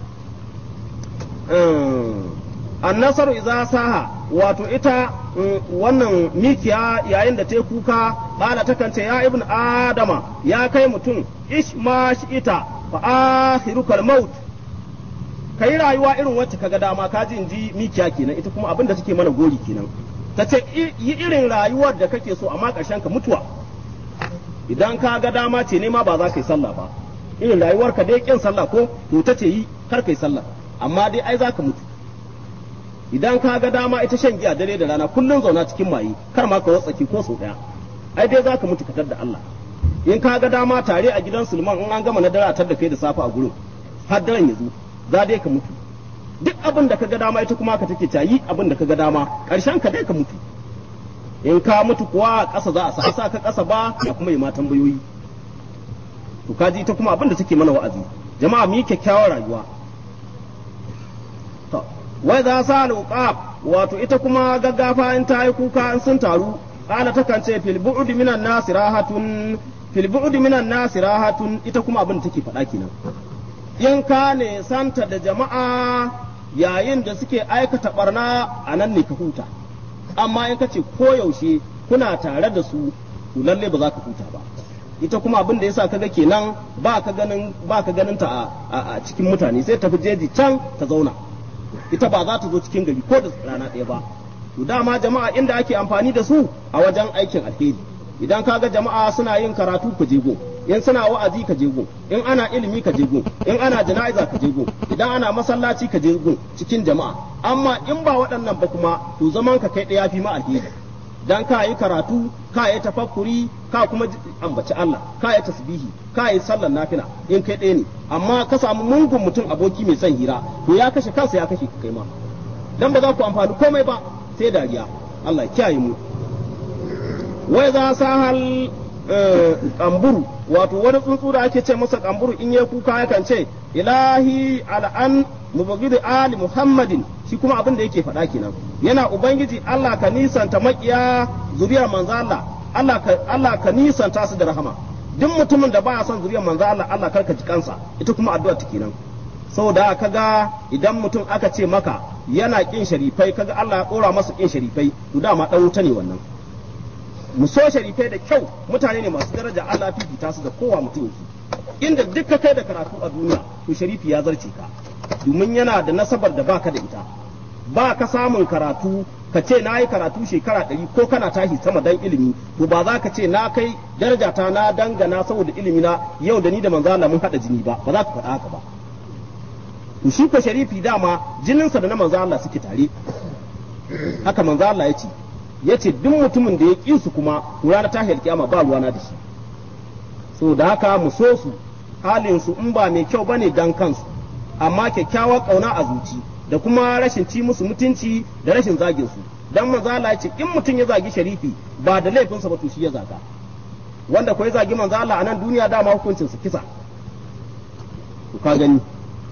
annasaru idza saha wato ita wannan mikiya yayin da ta kuka bala takan ce ya ibn adama ya kai mutum ishma shi ita fa akhirukal maut kai rayuwa irin wacce kaga dama ka ji inji mikiya kenan ita kuma abinda take mana gori kenan tace yi irin rayuwar da kake so amma karshen ka mutuwa idan ka ga dama ce ne ma ba za ka yi sallah ba irin rayuwar ka dai kin sallah ko to tace yi kar kai sallah amma dai ai za ka mutu idan ka ga dama ita shan giya dare da rana kullun zauna cikin maye kar ma ka watsaki ko sau daya ai dai zaka mutu ka da Allah in ka ga dama tare a gidan Sulman in an gama na dare a tar da kai da safa a gurin har daren ya zo za dai ka mutu duk abin da ka ga dama ita kuma ka take cayi abin da ka ga dama karshen ka dai ka mutu in ka mutu kuwa ƙasa za a sa ka ƙasa ba ya kuma yi ma tambayoyi to kaji ita kuma abin da take mana wa'azi jama'a mu yi kyakkyawar rayuwa to wai za sa alqab wato ita kuma gaggafa in ta yi kuka in sun taru qala ta kance fil bu'd minan nasirahatun fil bu'd minan nasirahatun ita kuma abin da take faɗa kenan in ka ne santa da jama'a yayin da suke aikata barna a nan ne ka huta amma in ka ce koyaushe kuna tare da su to lalle ba za ka huta ba ita kuma abin da yasa kaga kenan ba ka ganin ta a cikin mutane sai tafi jeji can ta zauna ita ba za ta zo cikin gari ko da rana ɗaya ba to dama jama'a inda ake amfani da su a wajen aikin alheri idan kaga jama'a suna yin karatu ka je go in suna wa'azi ka je go in ana ilimi ka je go in ana jana'iza ka je go idan ana masallaci ka je go cikin jama'a amma in ba waɗannan ba kuma to zaman ka kai ɗaya fi ma alheri dan ka yi karatu ka yi tafakkuri ka kuma ambaci Allah ka yi tasbihi ka yi sallar nafila in kai ɗaya ne amma ka samu mungun mutum aboki mai son hira to ya kashe kansa ya kashe kai ma dan ba za ku amfani komai ba sai dariya Allah ya kiyaye mu wai za sahal kamburu wato wani tsuntsu da ake ce masa kamburu in ya kuka yakan ce ilahi al'an mubghid ali muhammadin shi kuma abin da yake faɗa kenan yana ubangiji Allah ka nisanta makiya zuriyar manzo Allah ka nisanta su da rahama duk mutumin da baya son zuriyar manzo Allah karka ji kansa ita kuma addu'a ta kenan saboda kaga idan mutum aka ce maka yana kin sharifai kaga Allah ya kora masa kin sharifai to dama dan wuta ne wannan mu so sharifai da kyau mutane ne masu daraja Allah fifita su da kowa mutum yake inda duk ka kai da karatu a duniya to sharifi ya zarce ka domin yana da nasabar da baka da ita ba ka samun karatu ka ce na yi karatu shekara 100 ko kana tashi sama dan ilimi to ba za ka ce na kai daraja ta na dangana saboda ilimi na yau da ni da manzo Allah mun hada jini ba za ka faɗa haka ba to shi ko sharifi dama jininsa da na manzo Allah suke tare haka manzo Allah ya ce yace duk mutumin da ya ƙi su kuma ranar tahiyar kiyama ba ruwana da shi so da haka mu so su halin su in ba mai kyau bane dan kansu amma kyakkyawar kauna a zuci da kuma rashin ci musu mutunci da rashin zagin su dan manzo Allah yace in mutum ya zagi sharifi ba da laifinsa ba to shi ya zaga wanda ko ya zagi manzo Allah a nan duniya dama hukuncin su kisa to ka gani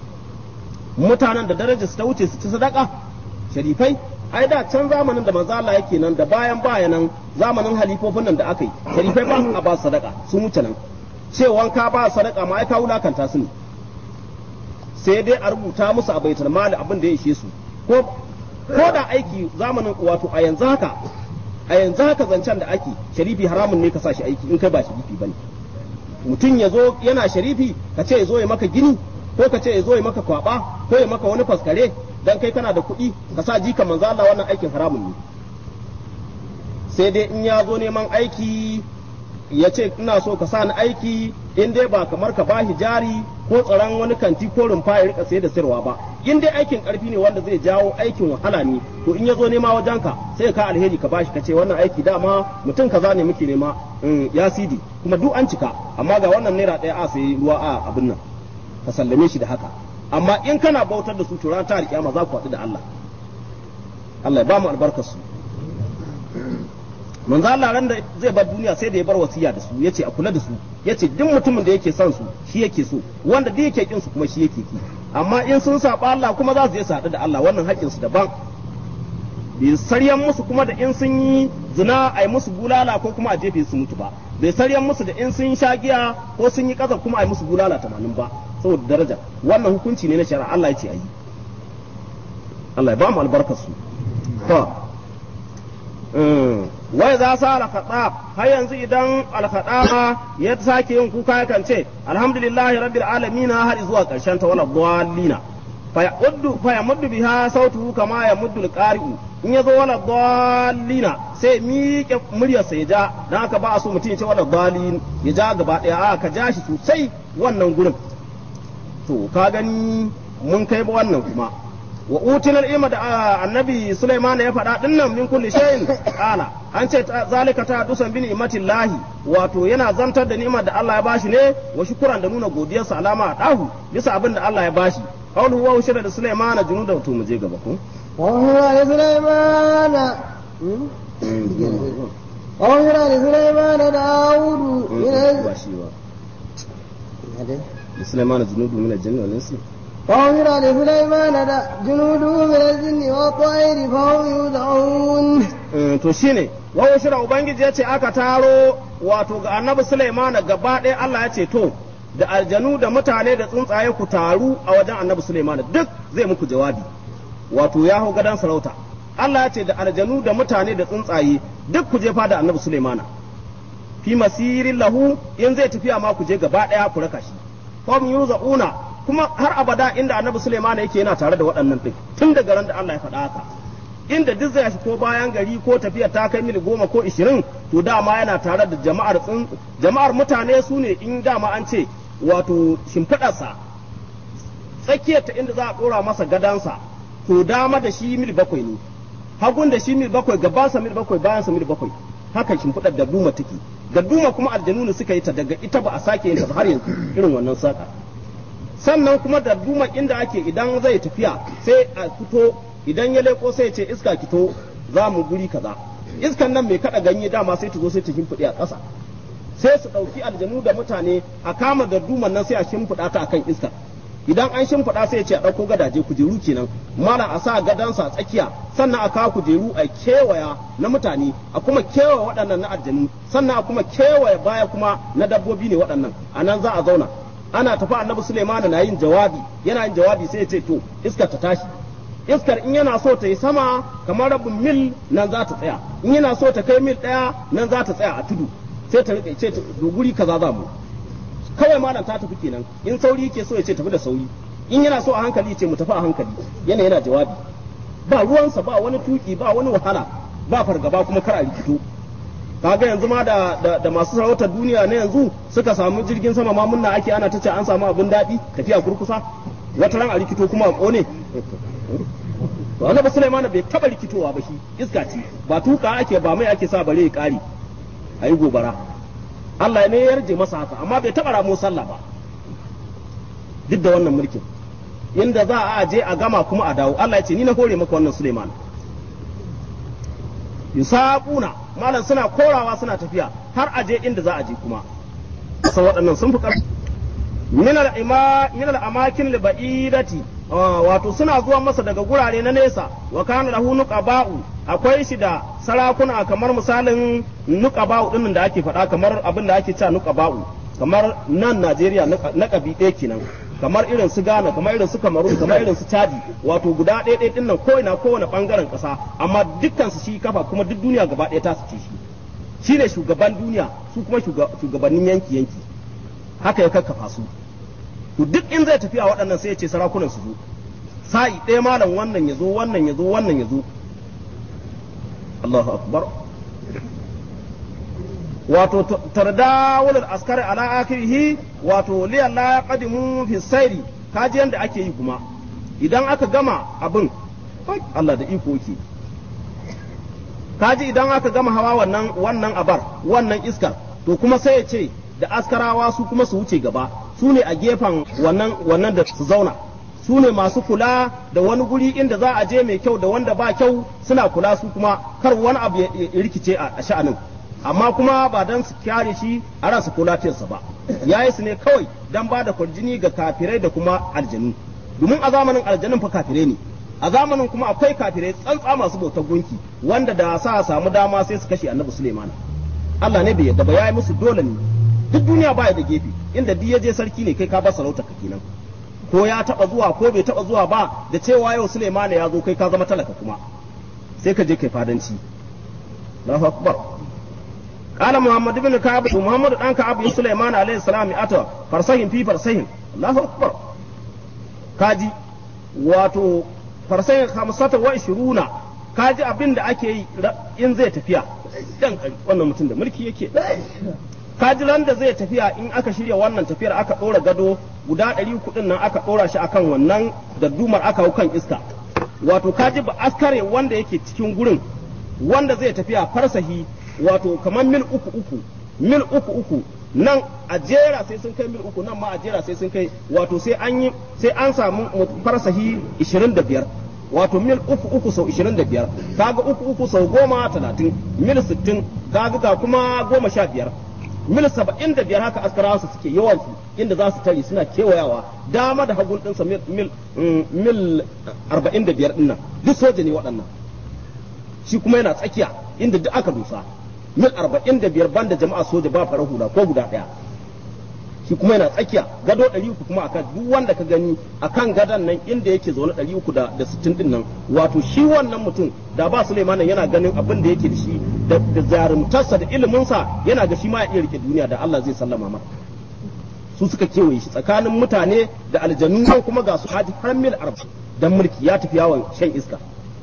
mutanen da darajar su ta wuce su ci sadaka sharifai ai da can zamanin da manzo Allah yake nan da bayan nan zamanin halifofin nan da aka yi sharifai ba a ba sadaka sun wuce nan cewan ka ba sadaka ma ai ka wulakanta su ne sai dai a rubuta musu a baitul mali abin da ya ishe su ko da aiki zamanin wato a yanzu haka zancen da ake sharifi haramun ne ka sa shi aiki in kai ba sharifi bane mutum ya zo yana sharifi ka ce ya zo ya maka gini ko ka ce ya zo ya maka kwaba ko ya maka wani faskare dan kai kana da kuɗi ka sa jika manzo Allah wannan aikin haramun ne sai dai in ya zo neman aiki ya ce ina so ka sa ni aiki in dai ba kamar ka bashi jari ko tsaron wani kanti ko rumfa ya rika sayar da sayarwa ba in dai aikin karfi ne wanda zai jawo aikin wahala ne to in ya zo nema wajenka sai ka alheri ka bashi ka ce wannan aiki dama mutum kaza ne muke nema ya sidi kuma duk an cika amma ga wannan naira ɗaya a sai ruwa a abin nan ka sallame shi da haka amma in kana bautar da su to ran ta kiyama za ku haɗu da Allah Allah ya ba mu albarkar su manzo Allah ran da zai bar duniya sai da ya bar wasiya da su yace a kula da su yace duk mutumin da yake son su shi yake so wanda duk yake kin su kuma shi yake ki amma in sun saba Allah kuma za su je su haɗu da Allah wannan haƙƙin su daban bai saryan musu kuma da in sun yi zina a yi musu bulala ko kuma a jefe su mutu ba bai saryan musu da in sun sha giya ko sun yi ƙasa kuma a yi musu bulala 80 ba saboda daraja wannan hukunci ne na shari'a Allah ya ce ayi Allah ya ba mu albarkar su to wai za sa al-khatab har yanzu idan al-khataba ya sake yin kuka yakan ce alhamdulillahi rabbil alamin har zuwa karshen ta wala dallina fa yamuddu biha sautuhu kama yamuddu al-qari'u in yazo wala dallina sai miƙe muryarsa ya ja dan haka ba a so mutum ya ce wala dallin ya ja gaba daya a ka ja shi sosai wannan gurin to ka gani mun kai ba wannan kuma wa utina al-ilma da annabi Sulaiman ya faɗa dinnan min kulli shay'in qala an ce zalika ta dusan bi ni'matillahi wato yana zantar da ni'imar da Allah ya bashi ne wa shukran da nuna godiyarsa alama dahu bisa abin da Allah ya bashi qawluhu wa ushira da Sulaiman junuda to mu je gaba ko وأوحي لسليمان داود من لسليمان جنود من الجن والإنس وأوحي لسليمان جنوده من الجن والطير فهم يوزعون to shine wa shira ubangiji ya ce aka taro wato ga annabi Sulaiman gaba ɗaya Allah ya ce to da aljanu da mutane da tsuntsaye ku taru a wajen annabi Sulaiman duk zai muku jawabi wato ya hau gadan sarauta Allah ya ce da aljanu da mutane da tsuntsaye duk ku je fada annabi Sulaiman fi masirin lahu in zai tafiya ma ku je gaba ɗaya ku raka shi hum yuzauna kuma har abada inda annabi Sulaiman yake yana tare da waɗannan din tun daga ran da Allah ya faɗa haka inda duk zai shi ko bayan gari ko tafiya ta kai mil 10 ko 20 to dama yana tare da jama'ar mutane su ne in dama an ce wato shimfiɗarsa tsakiyar ta inda za a ɗora masa gadansa to dama da shi mil 7 ne hagun da shi mil 7 gabansa mil 7 bayansa mil 7 haka shimfiɗar da duma take da duma kuma aljanu ne suka yi ta daga ita ba a sake yin ta har yanzu irin wannan saka sannan kuma da duma inda ake idan zai tafiya sai a fito idan ya leko sai ya ce iska kito za mu guri kaza iskan nan mai kada ganye dama sai ta zo sai ta shimfiɗe a ƙasa sai su ɗauki aljanu da mutane a kama da duman nan sai a shimfiɗa ta akan iskar idan an shimfiɗa sai ya ce a ɗauko gadaje kujeru kenan mala a sa gadansa a tsakiya sannan a kawo kujeru a kewaya na mutane a kuma kewaye waɗannan na aljanu sannan a kuma kewaye baya kuma na dabbobi ne waɗannan a nan za a zauna ana tafi annabi Suleiman na yin jawabi yana yin jawabi sai ya ce to iskar ta tashi iskar in yana so ta yi sama kamar rabin mil nan za ta tsaya in yana so ta kai mil 1 nan za ta tsaya a tudu sai ta rike ce doguri kaza za mu kawai malam ta tafi kenan in sauri yake so ya ce tafi da sauri in yana so a hankali ce mu tafi a hankali yana jawabi ba ruwansa ba wani tuki ba wani wahala ba fargaba kuma kar a rikito kaga yanzu ma da masu sarautar duniya na yanzu suka samu jirgin sama ma munna ake ana ta ce an samu abin daɗi tafiya kurkusa wata ran a rikito kuma a kone to annabi Sulaiman bai taba rikitowa ba shi iska ce ba tuka ake ba mai ake sa bare ya kare ayi gobara Allah ne ya yarje masa haka amma bai taba ramo sallah ba duk da wannan mulkin inda za a je a gama kuma a dawo Allah ya ce ni na hore maka wannan Sulaiman yusabuna malan suna korawa suna tafiya har aje inda za a je kuma san waɗannan sun fi ƙarfi min al-amakin al-ba'idati wato suna zuwa masa daga gurare na nesa wa kana lahu nuqaba'u akwai shi da sarakuna kamar misalin nuqaba'u din da ake faɗa kamar abin da ake cewa nuqaba'u kamar nan Najeriya na ɗaya kenan kamar irin su Ghana kamar irin su Cameroon kamar irin su Chadi wato guda ɗaya din nan kowane bangaren ƙasa amma dukkan su shi kafa kuma duk duniya gaba ɗaya ta su ce shi shine shugaban duniya su kuma shugabannin yanki haka ya kakkafa su to duk in zai tafiya waɗannan sai ya ce sarakunan su zo sa'i ɗaya malam wannan ya zo wannan ya zo wannan ya zo Allahu akbar wato tardawul askari ala akhirih wato li la qadimu fi sayri kaji yanda ake yi kuma idan aka gama abin Allah da iko yake kaji idan aka gama hawa wannan abar wannan iskar to kuma sai ya ce da askarawa su kuma su wuce gaba su ne a gefen wannan da su zauna su ne masu kula da wani guri inda za a je mai kyau da wanda ba kyau suna kula su kuma kar wani abu ya rikice a sha'anin amma kuma ba dan su kyare shi a ransa ko lafiyarsa ba yayi su ne kawai dan ba da kwarjini ga kafirai da kuma aljanu domin a zamanin aljanun fa kafirai ne a zamanin kuma akwai kafirai tsantsa masu bautar gunki wanda da sa samu dama sai su kashe annabi Sulaiman Allah ne bai yadda ba yayi musu dole ne duk duniya baya da gefe inda duk ya je sarki ne kai ka ba sarauta ka kenan ko ya taba zuwa ko bai taba zuwa ba da cewa yau Sulaiman ya zo kai ka zama talaka kuma sai ka je kai fadanci Allahu akbar قال محمد بن كعب محمد بن كعب سليمان عليه السلام أتى فرسهم في فرسهم الله أكبر kaji wato farsayin 25 kaji abin da ake yi in zai tafiya dan wannan mutum da mulki yake kaji ran da zai tafiya in aka shirya wannan tafiyar aka dora gado guda 300 din nan aka dora shi akan wannan daddumar aka hau kan iska wato kaji ba askare wanda yake cikin gurin wanda zai tafiya farsahi wato kamar mil uku nan a jera sai sun kai mil uku nan ma a jera sai sun kai wato sai an samu farsahi 25 wato mil uku sau 25 kaga uku sau 30 mil 60 kaga ga kuma 15 mil 75 haka askarawa su suke yawan su inda za su tare suna kewayawa dama da hagun ɗinsa mil 45 ɗin nan duk soja ne waɗannan shi kuma yana tsakiya inda duk aka dusa mil 45 banda jama'a soja ba farar hula ko guda ɗaya shi kuma yana tsakiya gado 300 kuma akan duk wanda ka gani akan gadon nan inda yake zaune 360 din nan wato shi wannan mutum da ba Sulaiman yana ganin abin da yake da shi da jarumtarsa da iliminsa yana ga shi ma ya iya rike duniya da Allah zai sallama masa su suka kewaye shi tsakanin mutane da aljannu kuma ga su haji har mil 40 dan mulki ya tafi yawon shan iska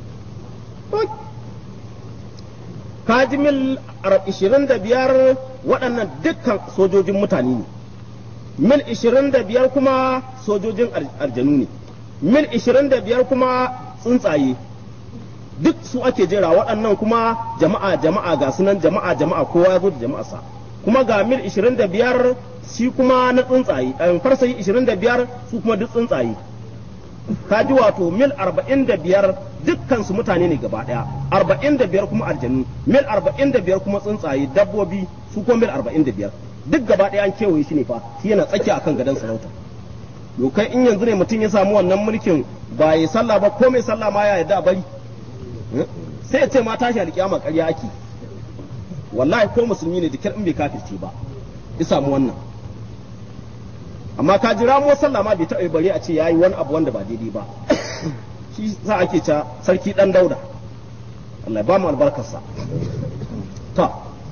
kaji mil 25 waɗannan dukkan sojojin mutane ne mil 25 kuma sojojin aljanu ne mil 25 kuma tsuntsaye duk su ake jira waɗannan kuma jama'a ga sunan jama'a kowa ya zo da jama'arsa kuma ga mil 25 shi kuma na tsuntsaye farsayi 25 su kuma duk tsuntsaye kaji wato mil 45 dukkan su mutane ne gaba daya 45 kuma aljanu mil 45 kuma tsuntsaye dabbobi su kuma mil 45 duk gaba ɗaya an kewaye shi ne fa shi yana tsakiya akan gadon sarauta to kai in yanzu ne mutum ya samu wannan mulkin ba ya sallah ba ko mai sallah ma ya yarda bari sai ya ce ma tashi alƙiyama ƙarya ake wallahi ko musulmi ne dukkan in bai kafirce ba ya samu wannan amma ka jira mu sallah ma bai taɓa bare a ce yayi wani abu wanda ba daidai ba shi za ake ta sarki dan dauda Allah ya ba mu albarkarsa ta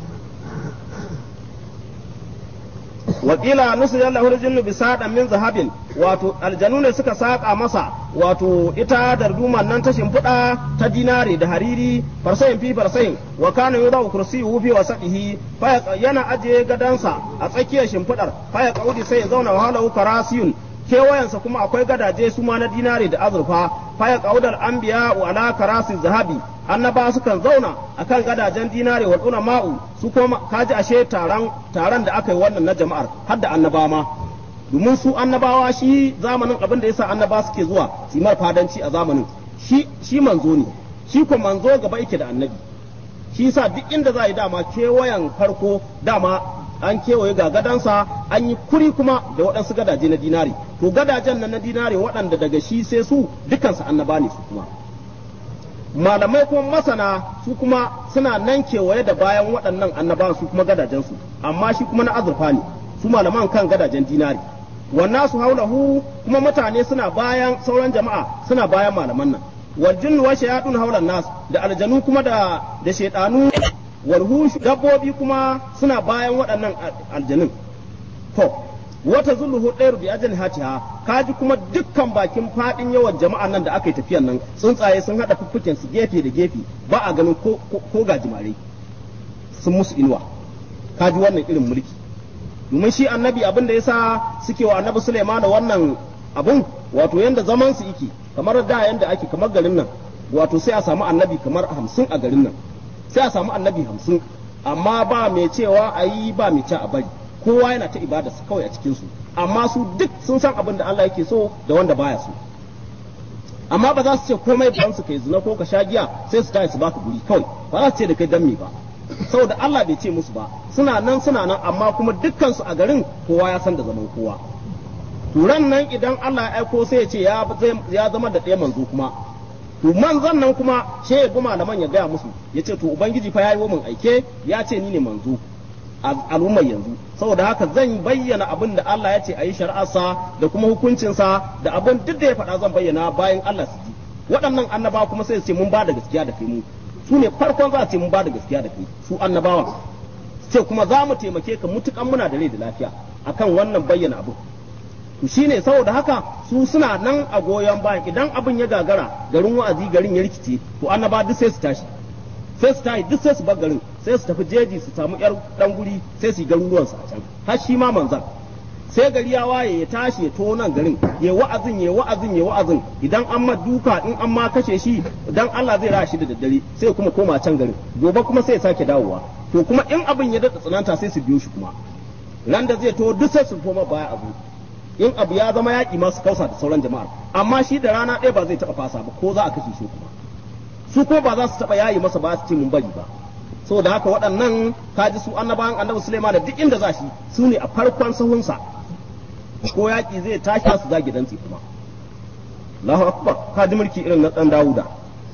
wakila nusu yalla hurjinnu bi sadan min zahabin wato aljanu ne suka saka masa wato ita darduman nan ta shimfiɗa ta dinare da hariri farsayin fi farsayin wa kana yudau kursiyyu fi wasatihi fa yana aje gadansa a tsakiyar shimfiɗar fa ya kaudi sai ya zauna wahalahu karasiyun kewayensa kuma akwai gadaje su ma na dinare da azurfa fa ya kaudal anbiya wa ala karasin zahabi annaba sukan zauna akan gadajen dinare wal ulama'u su kuma kaji ashe taron da aka yi wannan na jama'ar har da annaba ma domin su annabawa shi zamanin abin da yasa annaba suke zuwa su mar fadanci a zamanin shi manzo ne shi ko manzo gaba yake da annabi shi yasa duk inda za yi dama kewayen farko dama an kewaye ga gadansa an yi kuri kuma da waɗansu gadaje na dinare to gadajen nan na dinare waɗanda daga shi sai su dukansu annaba ne su kuma malamai kuma masana su kuma suna nan kewaye da bayan waɗannan annabawan su kuma gadajensu amma shi kuma na azurfa ne su malaman kan gadajen dinari wannan su haulahu kuma mutane suna bayan sauran jama'a suna bayan malaman nan wal jinnu wa shayatun haulan nas da aljanu kuma da shaydanu warhushu dabbobi kuma suna bayan waɗannan aljanun to wata zulluhu ɗayar bi ajal hatiha kaji kuma dukkan bakin fadin yawan jama'an nan da aka yi tafiyan nan tsuntsaye sun hada fuffuken su gefe da gefe ba a ganin ko gajimare sun musu inuwa kaji wannan irin mulki domin shi annabi abin da yasa suke wa annabi Sulaiman wannan abun wato yanda zaman su yake kamar da yanda ake kamar garin nan wato sai a samu annabi kamar 50 a garin nan sai a samu annabi 50 amma ba mai cewa ayi ba mai ci a bari kowa yana ta ibada su kawai a cikin su amma su duk sun san abin da Allah yake so da wanda baya so amma ba za su ce komai ban su kai zina ko ka sha giya sai su tayi su baka guri kawai ba za su ce da kai dan me ba saboda Allah bai ce musu ba suna nan amma kuma dukkan su a garin kowa ya san da zaman kowa turan nan idan Allah ya aiko sai ya ce ya zama da ɗaya manzo kuma to manzon nan kuma sai ya bi malaman ya gaya musu ya ce to ubangiji fa yayi wa mun aike ya ce ni ne manzo al'ummar yanzu saboda haka zan bayyana abin da Allah ya ce a yi shari'arsa da kuma hukuncinsa da abin duk da ya faɗa zan bayyana bayan Allah su ji waɗannan annaba kuma sai su ce mun ba da gaskiya da kai mu su ne farkon za su ce mun ba da gaskiya da kai su annabawan ce kuma za mu taimake ka mutukan muna da rai da lafiya akan wannan bayyana abin to shine saboda haka su suna nan a goyon bayan idan abin ya gagara garin wa'azi garin ya rikice to annaba duk sai su tashi duk sai su bar garin sai su tafi jeji su samu yar dan guri sai su yi garuruwan su a can har shi ma manzan sai gari ya waye ya tashi ya to nan garin ya wa'azin idan an ma duka in an ma kashe shi dan Allah zai rashi da daddare sai kuma koma can garin gobe kuma sai ya sake dawowa to kuma in abin ya dada tsananta sai su biyo shi kuma ran da zai to duk sai su koma baya abu in abu ya zama yaƙi masu kausa da sauran jama'ar amma shi da rana ɗaya ba zai taɓa fasa ba ko za a kashe shi kuma su ko ba za su taɓa yayi masa ba su ce mun bari ba saboda haka waɗannan kaji su annabawan annabi Sulaiman da duk inda za shi su ne a farkon sahunsa ko yaƙi zai tashi su zagi dantsi kuma Allahu akbar kaji mulki irin na dan Dawuda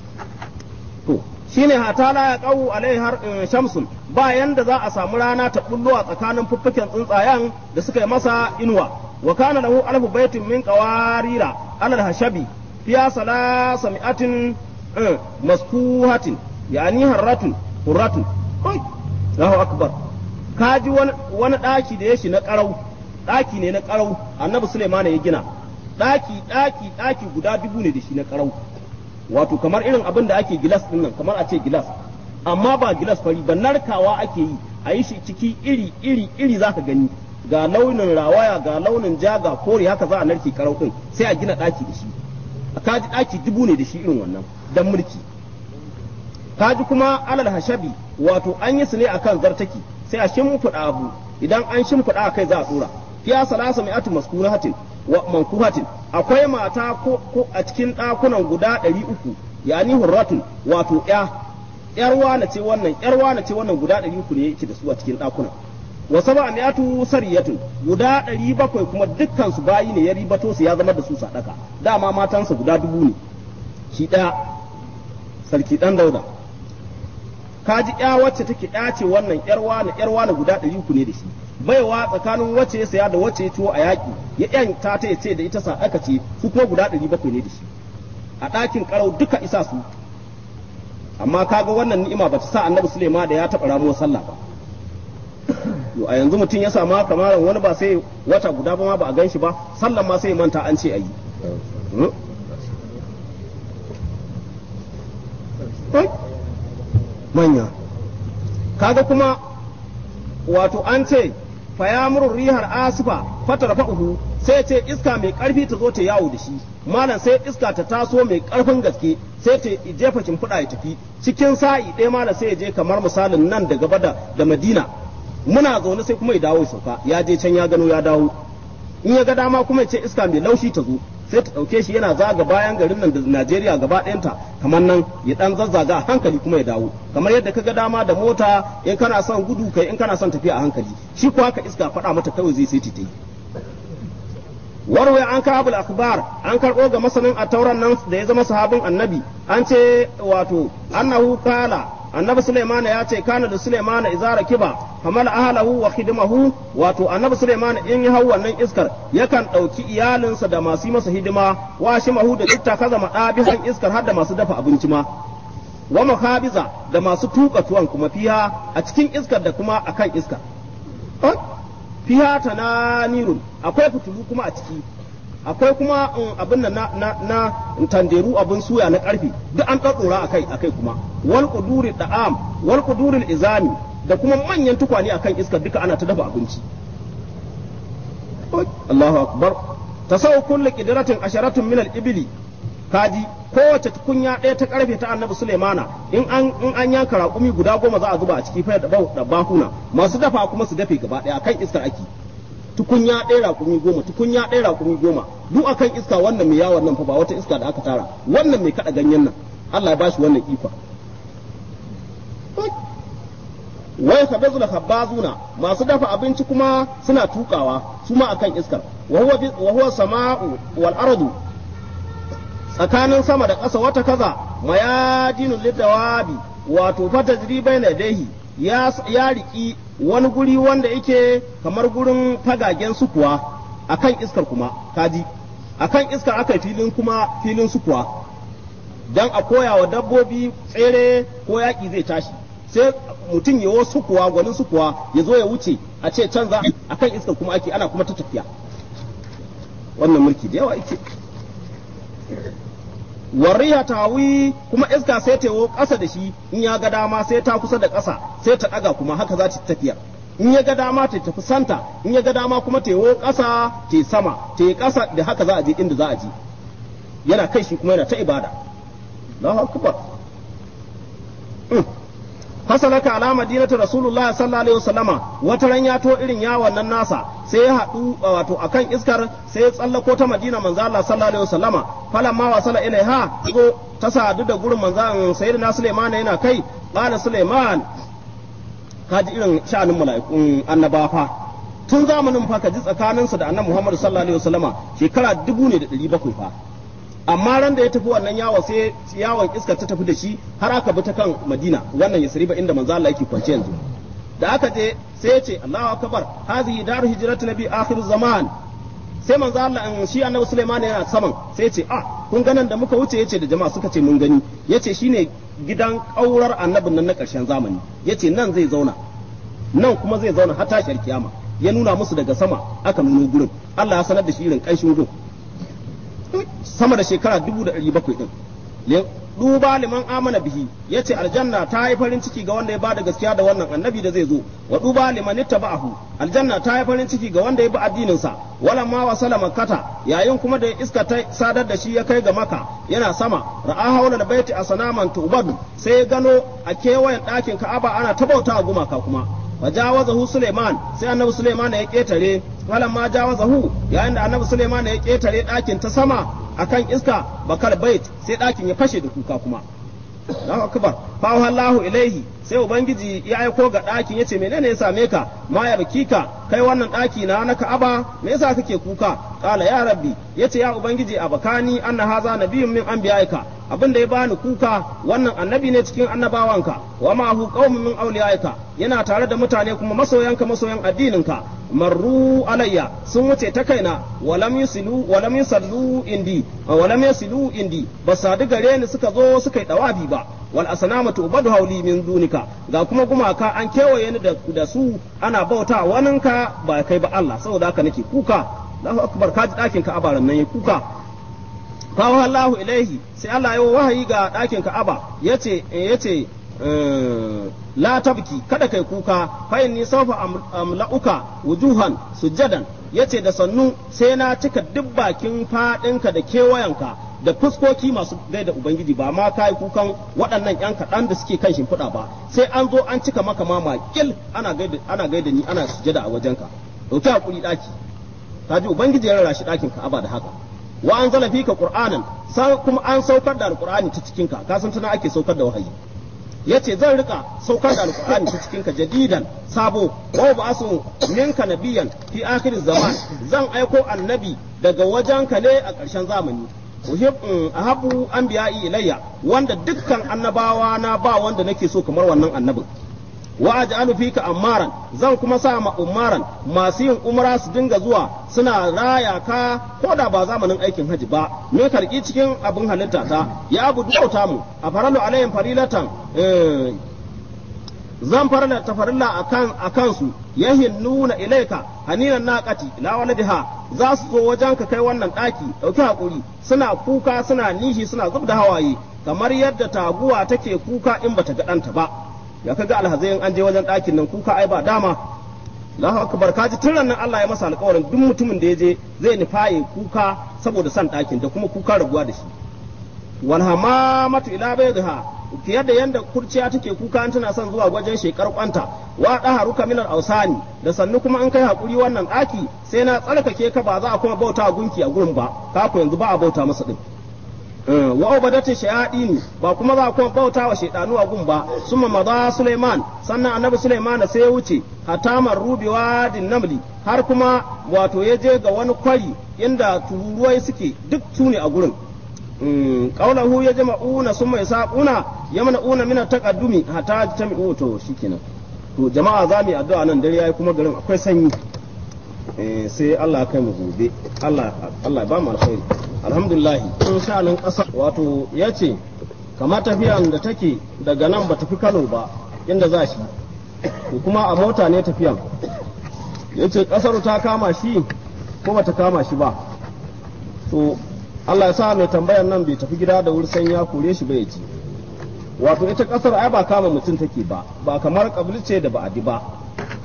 to shine hatala ya qawu alaihar shamsun ba yanda za a samu rana ta bullo a tsakanin fuffuken tsuntsayen da suka yi masa inuwa wa kana lahu alfu baitin min qawarira alal hashabi fiya salasa mi'atin maskuhatin yani harratun hurratun Allahu akbar kaji wani daki da yashi na karau daki ne na karau annabi Sulaiman ya gina daki guda 1000 ne da shi na karau wato kamar irin abin da ake gilas din nan kamar a ce gilas amma ba gilas fari ba narkawa ake yi a yi shi ciki iri zaka gani ga launin rawaya ga launin ja ga kore haka za a narke karau din sai a gina daki da shi kaji daki 1000 ne da shi irin wannan dan mulki kaji kuma alal hashabi wato an yi su ne akan zartaki sai a shimfiɗa abu idan an shimfiɗa a kai za a tsora fiya salasa mi'atu maskunahatin wa mankuhatin akwai mata ko a cikin ɗakunan guda 300 yani hurratun wato yar wana ce wannan guda 300 ne yake da su a cikin ɗakunan wa saba mi'atu sariyatun guda 700 kuma dukkan su bayi ne ya ribato su ya zama da su sadaka dama matansa guda 1000 ne shi ɗaya sarki dan Dauda kaji wacce take ce wannan yar wana guda 300 ne da shi baiwa tsakanin wacce ya saya da wacce ya ciwo a yaƙi ya yanta ta yace da ita sadaka ce su kuma guda 700 ne da shi a ɗakin karau duka isa su amma kaga wannan ni'ima bata sa annabi Sulaiman da ya taɓa ramuwar sallah ba yo a yanzu mutum ya samu kamaran wani ba sai wata guda ba ma ba a gan shi ba sallan ma sai manta an ce ayi manya kaga kuma wato an ce fayamurur rihar asifa fatarfa'uhu sai ce iska mai karfi ta zo ta yawo da shi malam sai iska ta taso mai karfin gaske sai ta jefa shimfiɗa ya tafi cikin sa'i ɗaya malam sai ya je kamar misalin nan da gaba da Madina muna zaune sai kuma ya dawo ya sauka ya je can ya gano ya dawo in ya ga dama kuma ya ce iska mai laushi ta zo sai ta ɗauke shi yana zaga bayan garin nan da Najeriya gaba ɗayanta kamar nan ya ɗan zazzaga a hankali kuma ya dawo kamar yadda ka ga dama da mota in kana son gudu kai in kana son tafiya a hankali shi ko haka iska faɗa mata kawai zai sai ta yi warwai an kabul akbar an karɓo ga masanin a tauran nan da ya zama sahabin annabi an ce wato annahu kala annabi Sulaiman ya ce kana da Sulaiman izara kiba famal ahlahu wa khidmahu wato annabi Sulaiman in ya hau wannan iskar yakan dauki iyalinsa da masu yi masa hidima wa shimahu da dukta kaza madabihan iskar har da masu dafa abinci ma wa makabiza da masu tuka tuwon kuma fiha a cikin iskar da kuma akan iskar fiha tananirun akwai fitulu kuma a ciki akwai kuma abin na tanderu abin suya na karfi duk an ɗaɗɗora akai kuma wal quduri da'am wal quduril izami da kuma manyan tukwane akan iskar duka ana ta dafa abinci Allahu akbar tasawu kullu qidratin asharatun min al-ibli kaji kowace tukunya ɗaya ta karfe ta annabi Sulaimana in an yanka raƙumi guda 10 za a zuba a ciki fa da bahuna masu dafa kuma su dafe gaba ɗaya akan iskar ake tukunya ɗaya raƙumi 10 tukunya ɗaya raƙumi 10 duk akan iska wannan mai yawon nan fa ba wata iska da aka tara wannan mai kada ganyen nan Allah ya bashi wannan ifa wai sabazul khabazuna masu dafa abinci kuma suna tukawa su ma akan iskar wa huwa sama'u wal ardu tsakanin sama da ƙasa wata kaza mayadinul lidawabi wato fa tajribai na dahi ya riki wani guri wanda yake kamar gurin fagagen sukuwa akan iskar kuma kaji akan iskar aka filin sukuwa dan a koya wa dabbobi tsere ko yaƙi zai tashi sai mutum ya wasu sukuwa gwanin sukuwa ya zo ya wuce a ce canza akan iskar kuma ake ana kuma ta tafiya wannan mulki da yawa yake wariya tawi kuma iska sai ta yi ƙasa da shi in ya ga dama sai ta kusa da ƙasa sai ta ɗaga kuma haka za ta tafiya in ya ga dama ta tafi santa, in ya ga dama kuma ta yiwo ƙasa ta yi sama, ta yi ƙasa da haka za a je inda za a je. Yana kai shi kuma yana ta ibada. Allahu akbar. Fasalaka ala madinatu Rasulullah sallallahu alaihi wasallama, wata ran ya to irin yawon nan nasa sai ya haɗu wato akan iskar sai ya tsallako ta Madina manzo Allah sallallahu alaihi wasallama, falamma wasala ilaiha go ta sadu da gurin manzo sayyidina Sulaiman yana kai, qala Sulaiman, kaji irin sha'anin mala'ikun annabawa tun zamanin fa ka ji tsakaninsu da annabi Muhammad sallallahu alaihi wasallama shekara 1700 fa, amma ran da ya tafi wannan yawon sai yawon iska ta tafi da shi har aka bi ta kan Madina, wannan Yasriba inda manzo Allah yake kwance yanzu. Da aka je sai ya ce Allahu akbar, hazihi daru hijratu nabi akhir zaman. Sai manzo Allah shi annabi Sulaiman yana saman sai ya ce kun ganan da muka wuce, yace da jama'a suka ce mun gani, yace shine gidan kaurar annabin nan na ƙarshen zamani, yace nan zai zauna, nan kuma zai zauna har tashar kiyama. Ya nuna musu daga sama aka nuno gurin, Allah ya sanar da shi irin ƙanshin gurin sama da shekara 1700 din. Duba liman amana bihi, yace aljanna ta yi farin ciki ga wanda ya bada gaskiya da wannan annabi da zai zo, wa duba liman ittaba'ahu, aljanna ta yi farin ciki ga wanda ya bi addinin sa. Wala ma wasala makkata, yayin kuma da iska ta sadar da shi ya kai ga maka yana sama, ra'a hawla da baiti asnaman tubadu, sai ya gano a kewayen ɗakin Ka'aba ana tabauta a gumaka kuma. Wajawazahu Suleiman, sai annabi Suleiman ya ketare, walan ma jawazahu, yayin da annabi Suleiman ya ketare ɗakin ta sama akan iska, bakar bait sai ɗakin ya fashe da kuka kuma. Allahu akbar. Fa Allahu ilaihi, sai ubangiji ya aiko ga ɗakin yace menene ya same ka, ma ya bikika, kai wannan ɗaki na Ka'aba me yasa kake kuka? Qala ya rabbi, yace ya ubangiji abakani anna haza nabiyyun min anbiya'ika, abin da ya bani kuka wannan annabi ne cikin annabawanka, wa ma'ahu qaumun min awliyaika, yana tare da mutane kuma masoyan addininka, marru alayya, sun wuce ta kaina, walam yusallu indi, ba sadu gare ni suka zo suka yi dawabi ba, wal asnamatu ubadu hauli min dunika, ga kuma gumaka an kewaye ni da su ana bauta waninka ba kai ba Allah, saboda haka nake kuka. Allahu akbar, kaji dakin ka abaran nan ya kuka. Kawo Allahu ilaihi, sai Allah ya wahayi ga ɗakin Ka'aba, yace la tabki, kada kai kuka, fa inni sawfa amla'uka wujuhan sujadan, yace da sannu sai na cika duk bakin fadinka da kewayanka da fuskoki masu gaida ubangiji, ba ma kai kukan waɗannan yan kaɗan da suke kan shimfiɗa ba, sai an zo an cika maka ma makil ana gaida ni ana sujada a wajenka. Dauki hakuri ɗaki, kaji ubangiji ya rara shi ɗakin Ka'aba da haka. Wa anzala fika qur'anan, sai kuma an saukar da alqur'ani ta cikinka, ka san tana ake saukar da wahayi. Yace zan rika saukar da alqur'ani ta cikinka jadidan sabo, wa ba'asu minka nabiyan fi akhir zaman, zan aiko annabi daga wajenka ne a ƙarshen zamani. Ahabu anbiya'i ilayya, wanda dukkan annabawa na ba wanda nake so kamar wannan annabin. Wa aj'alu fika ammaran, zan kuma sa ma ummaran masu yin umra su dinga zuwa suna raya ka ko da ba zamanin aikin haji ba, me karki cikin abin halitta ta ya abu dauta mu a faralu alayhim farilatan, zan farla tafarilla akan su yahinnuna ilaika haninan naqati la waladiha, za su zo wajen ka kai wannan daki dauki hakuri, suna kuka suna nishi suna zubda hawaye kamar yadda taguwa take kuka in bata ga danta ba. Ya kaga alhazayin an je wajen ɗakin nan kuka ai ba dama. Allahu akbar, kaji tun nan Allah ya masa alƙawarin duk mutumin da ya je zai nufaye kuka saboda san ɗakin da kuma kuka rabuwa da shi. Wal hamamatu ila baydha, fiye da yanda kurciya take kuka an tana son zuwa wajen shekar kwanta, wa daharuka min al-ausani, da sannu kuma an kai hakuri wannan ɗaki sai na tsarkake ka, ba za a kuma bauta gunki a gurin ba, ka ku yanzu ba a bauta masa din. Wa ubadatu shayadini, ba kuma za ku bauta wa shaydanu a gun ba. Summa maza Sulaiman, sannan annabi Sulaiman sai ya wuce hatamar rubiwa din namli, har kuma wato ya je ga wani kwari inda tururuwai suke duk tune a gurin. Qaulahu ya jama'una summa yasaquna yamna'una min at-taqaddumi hatta jami'u. To shikenan, to jama'a za mu yi addu'a nan dare yayi kuma garin akwai sanyi, sai Allah ya kai mu gobe. Allah ya ba mu alkhairi. Alhamdulillah, in sha'anin ƙasa wato ya ce kama tafiyan da take daga nan ba tafi Kano ba inda za shi, kuma a mota ne tafiyan, ya ce ƙasar ta kama shi ko ba ta kama shi ba. To Allah ya sa mai tambayan nan bai tafi gida da wuri sai ya kore shi bai ci. Wato ita ƙasar ai ba kama mutum take ba kamar kabli ce da ba'adi ba,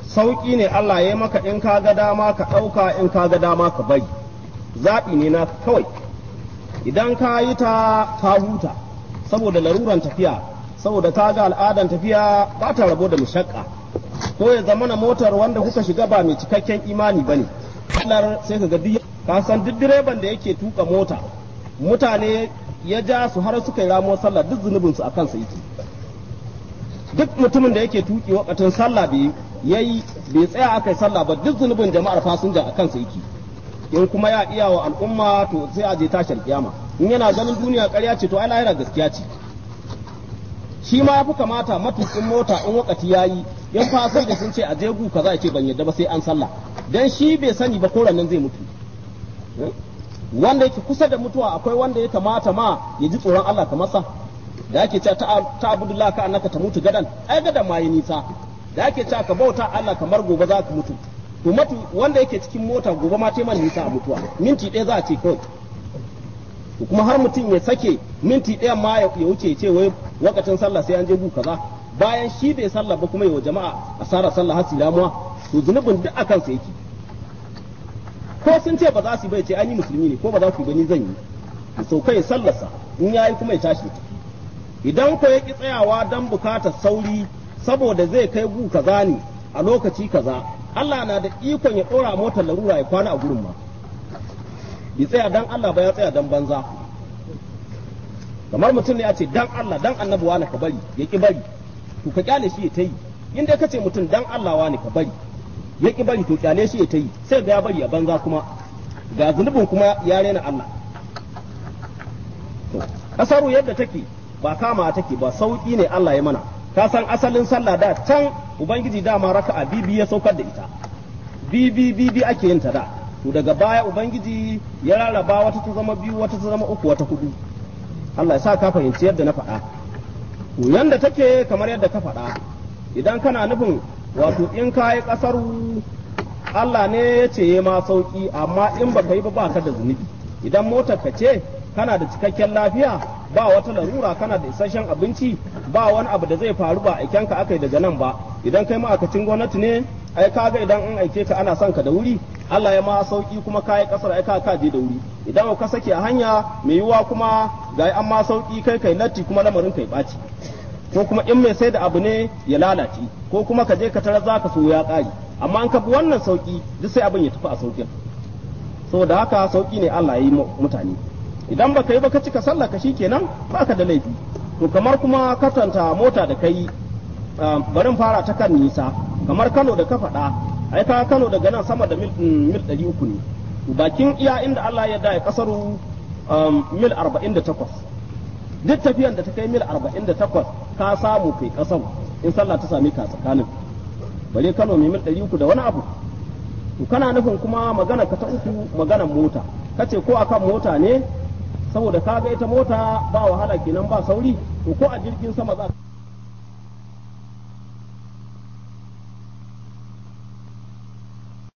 sauki ne Allah ya yi maka in ka ga dama ka ɗauka in ka ga dama ka bari zaɓi ne na kawai idan ka yi ta ka huta saboda laruran tafiya saboda ka ga al'adan tafiya ba ta rabo da mushakka ko ya zama na motar wanda kuka shiga ba mai cikakken imani ba ne sai ka ga ka san duk direban da yake tuka mota mutane ya ja su har suka yi ramuwar sallah duk zunubinsu a kansa yake duk mutumin da yake tuki wakatin sallah bai tsaya aka yi sallah ba duk zunubin jama'ar fasinja a kansa yake in kuma ya iya wa al'umma to sai a je tashar kiyama in yana ganin duniya ƙarya ce to ai lahira gaskiya ce shi ma yafi kamata matukin mota in wakati yayi in fasinja sun ce a je gu kaza ya ce ban yadda ba sai an sallah dan shi bai sani ba ko nan zai mutu wanda yake kusa da mutuwa akwai wanda ya kamata ma ya ji tsoron Allah kamar sa da yake cewa ta abudullah ka annaka ta mutu gadan ai gadan ma yi nisa da yake cewa ka bauta Allah kamar gobe za ka mutu to mutu wanda yake cikin mota gobe ma man nisa a mutuwa minti ɗaya za a ce kawai to kuma har mutum ya sake minti ɗaya ma ya wuce ya ce wai wakacin sallah sai an je bu kaza bayan shi bai sallah ba kuma yawa jama'a asara sallah har silamuwa to zunubin duk akan sa yake ko sun ce ba za su bai ce an yi musulmi ne ko ba za su gani zan yi sau kai sallarsa in yayi kuma ya tashi idan ko ya ki tsayawa dan bukatar sauri saboda zai kai gu kaza ne a lokaci kaza Allah na da ikon ya dora motar larura ya kwana a gurin ma bai tsaya dan Allah ba ya tsaya dan banza kamar mutum ne ya ce dan Allah dan annabi wani ka bari ya ki bari to ka kyale shi ya tayi in dai kace mutum dan Allah wani ka bari ya ki bari to kyale shi ya tayi sai ga ya bari a banza kuma ga zunubin kuma ya rena Allah to kasaru yadda take ba kama take ba sauki ne Allah ya mana ka san asalin sallah da can ubangiji dama raka'a bibi ya saukar da ita bibi ake yin ta da to daga baya ubangiji ya rarraba wata ta zama biyu wata ta zama uku wata hudu Allah ya sa ka fahimci yadda na faɗa to yanda take kamar yadda ka faɗa idan kana nufin wato in ka yi ƙasar Allah ne ya ce ma sauki amma in baka yi ba ka da zunubi idan motar ka ce kana da cikakken lafiya ba wata larura kana da isasshen abinci ba wani abu da zai faru ba aiken ka akai daga nan ba idan kai ma'aikacin gwamnati ne ai kaga idan an aike ka ana son ka da wuri Allah ya ma sauki kuma kai kasar ai ka je da wuri idan ka sake a hanya mai yiwuwa kuma ga an ma sauki kai latti kuma lamarin kai baci ko kuma in mai sai da abu ne ya lalace ko kuma ka je ka tarar zaka so ya kare amma an ka bi wannan sauki duk sai abin ya tafi a saukin saboda haka sauki ne Allah ya yi mutane idan baka yi ba ka cika sallah ka shikenan baka da laifi to kamar kuma katanta mota da kai barin fara ta kan nisa kamar Kano da ka faɗa ai ka Kano daga nan sama da mil 300 ne bakin iya inda Allah ya da kasaru mil 48 duk tafiyan da ta kai mil 48 ka samu kai kasar in sallah ta same ka tsakanin bare Kano mai mil 300 da wani abu to kana nufin kuma magana ka ta uku maganar mota kace ko akan mota ne saboda kaga ita mota ba wahala kenan ba sauri to ko a jirgin sama za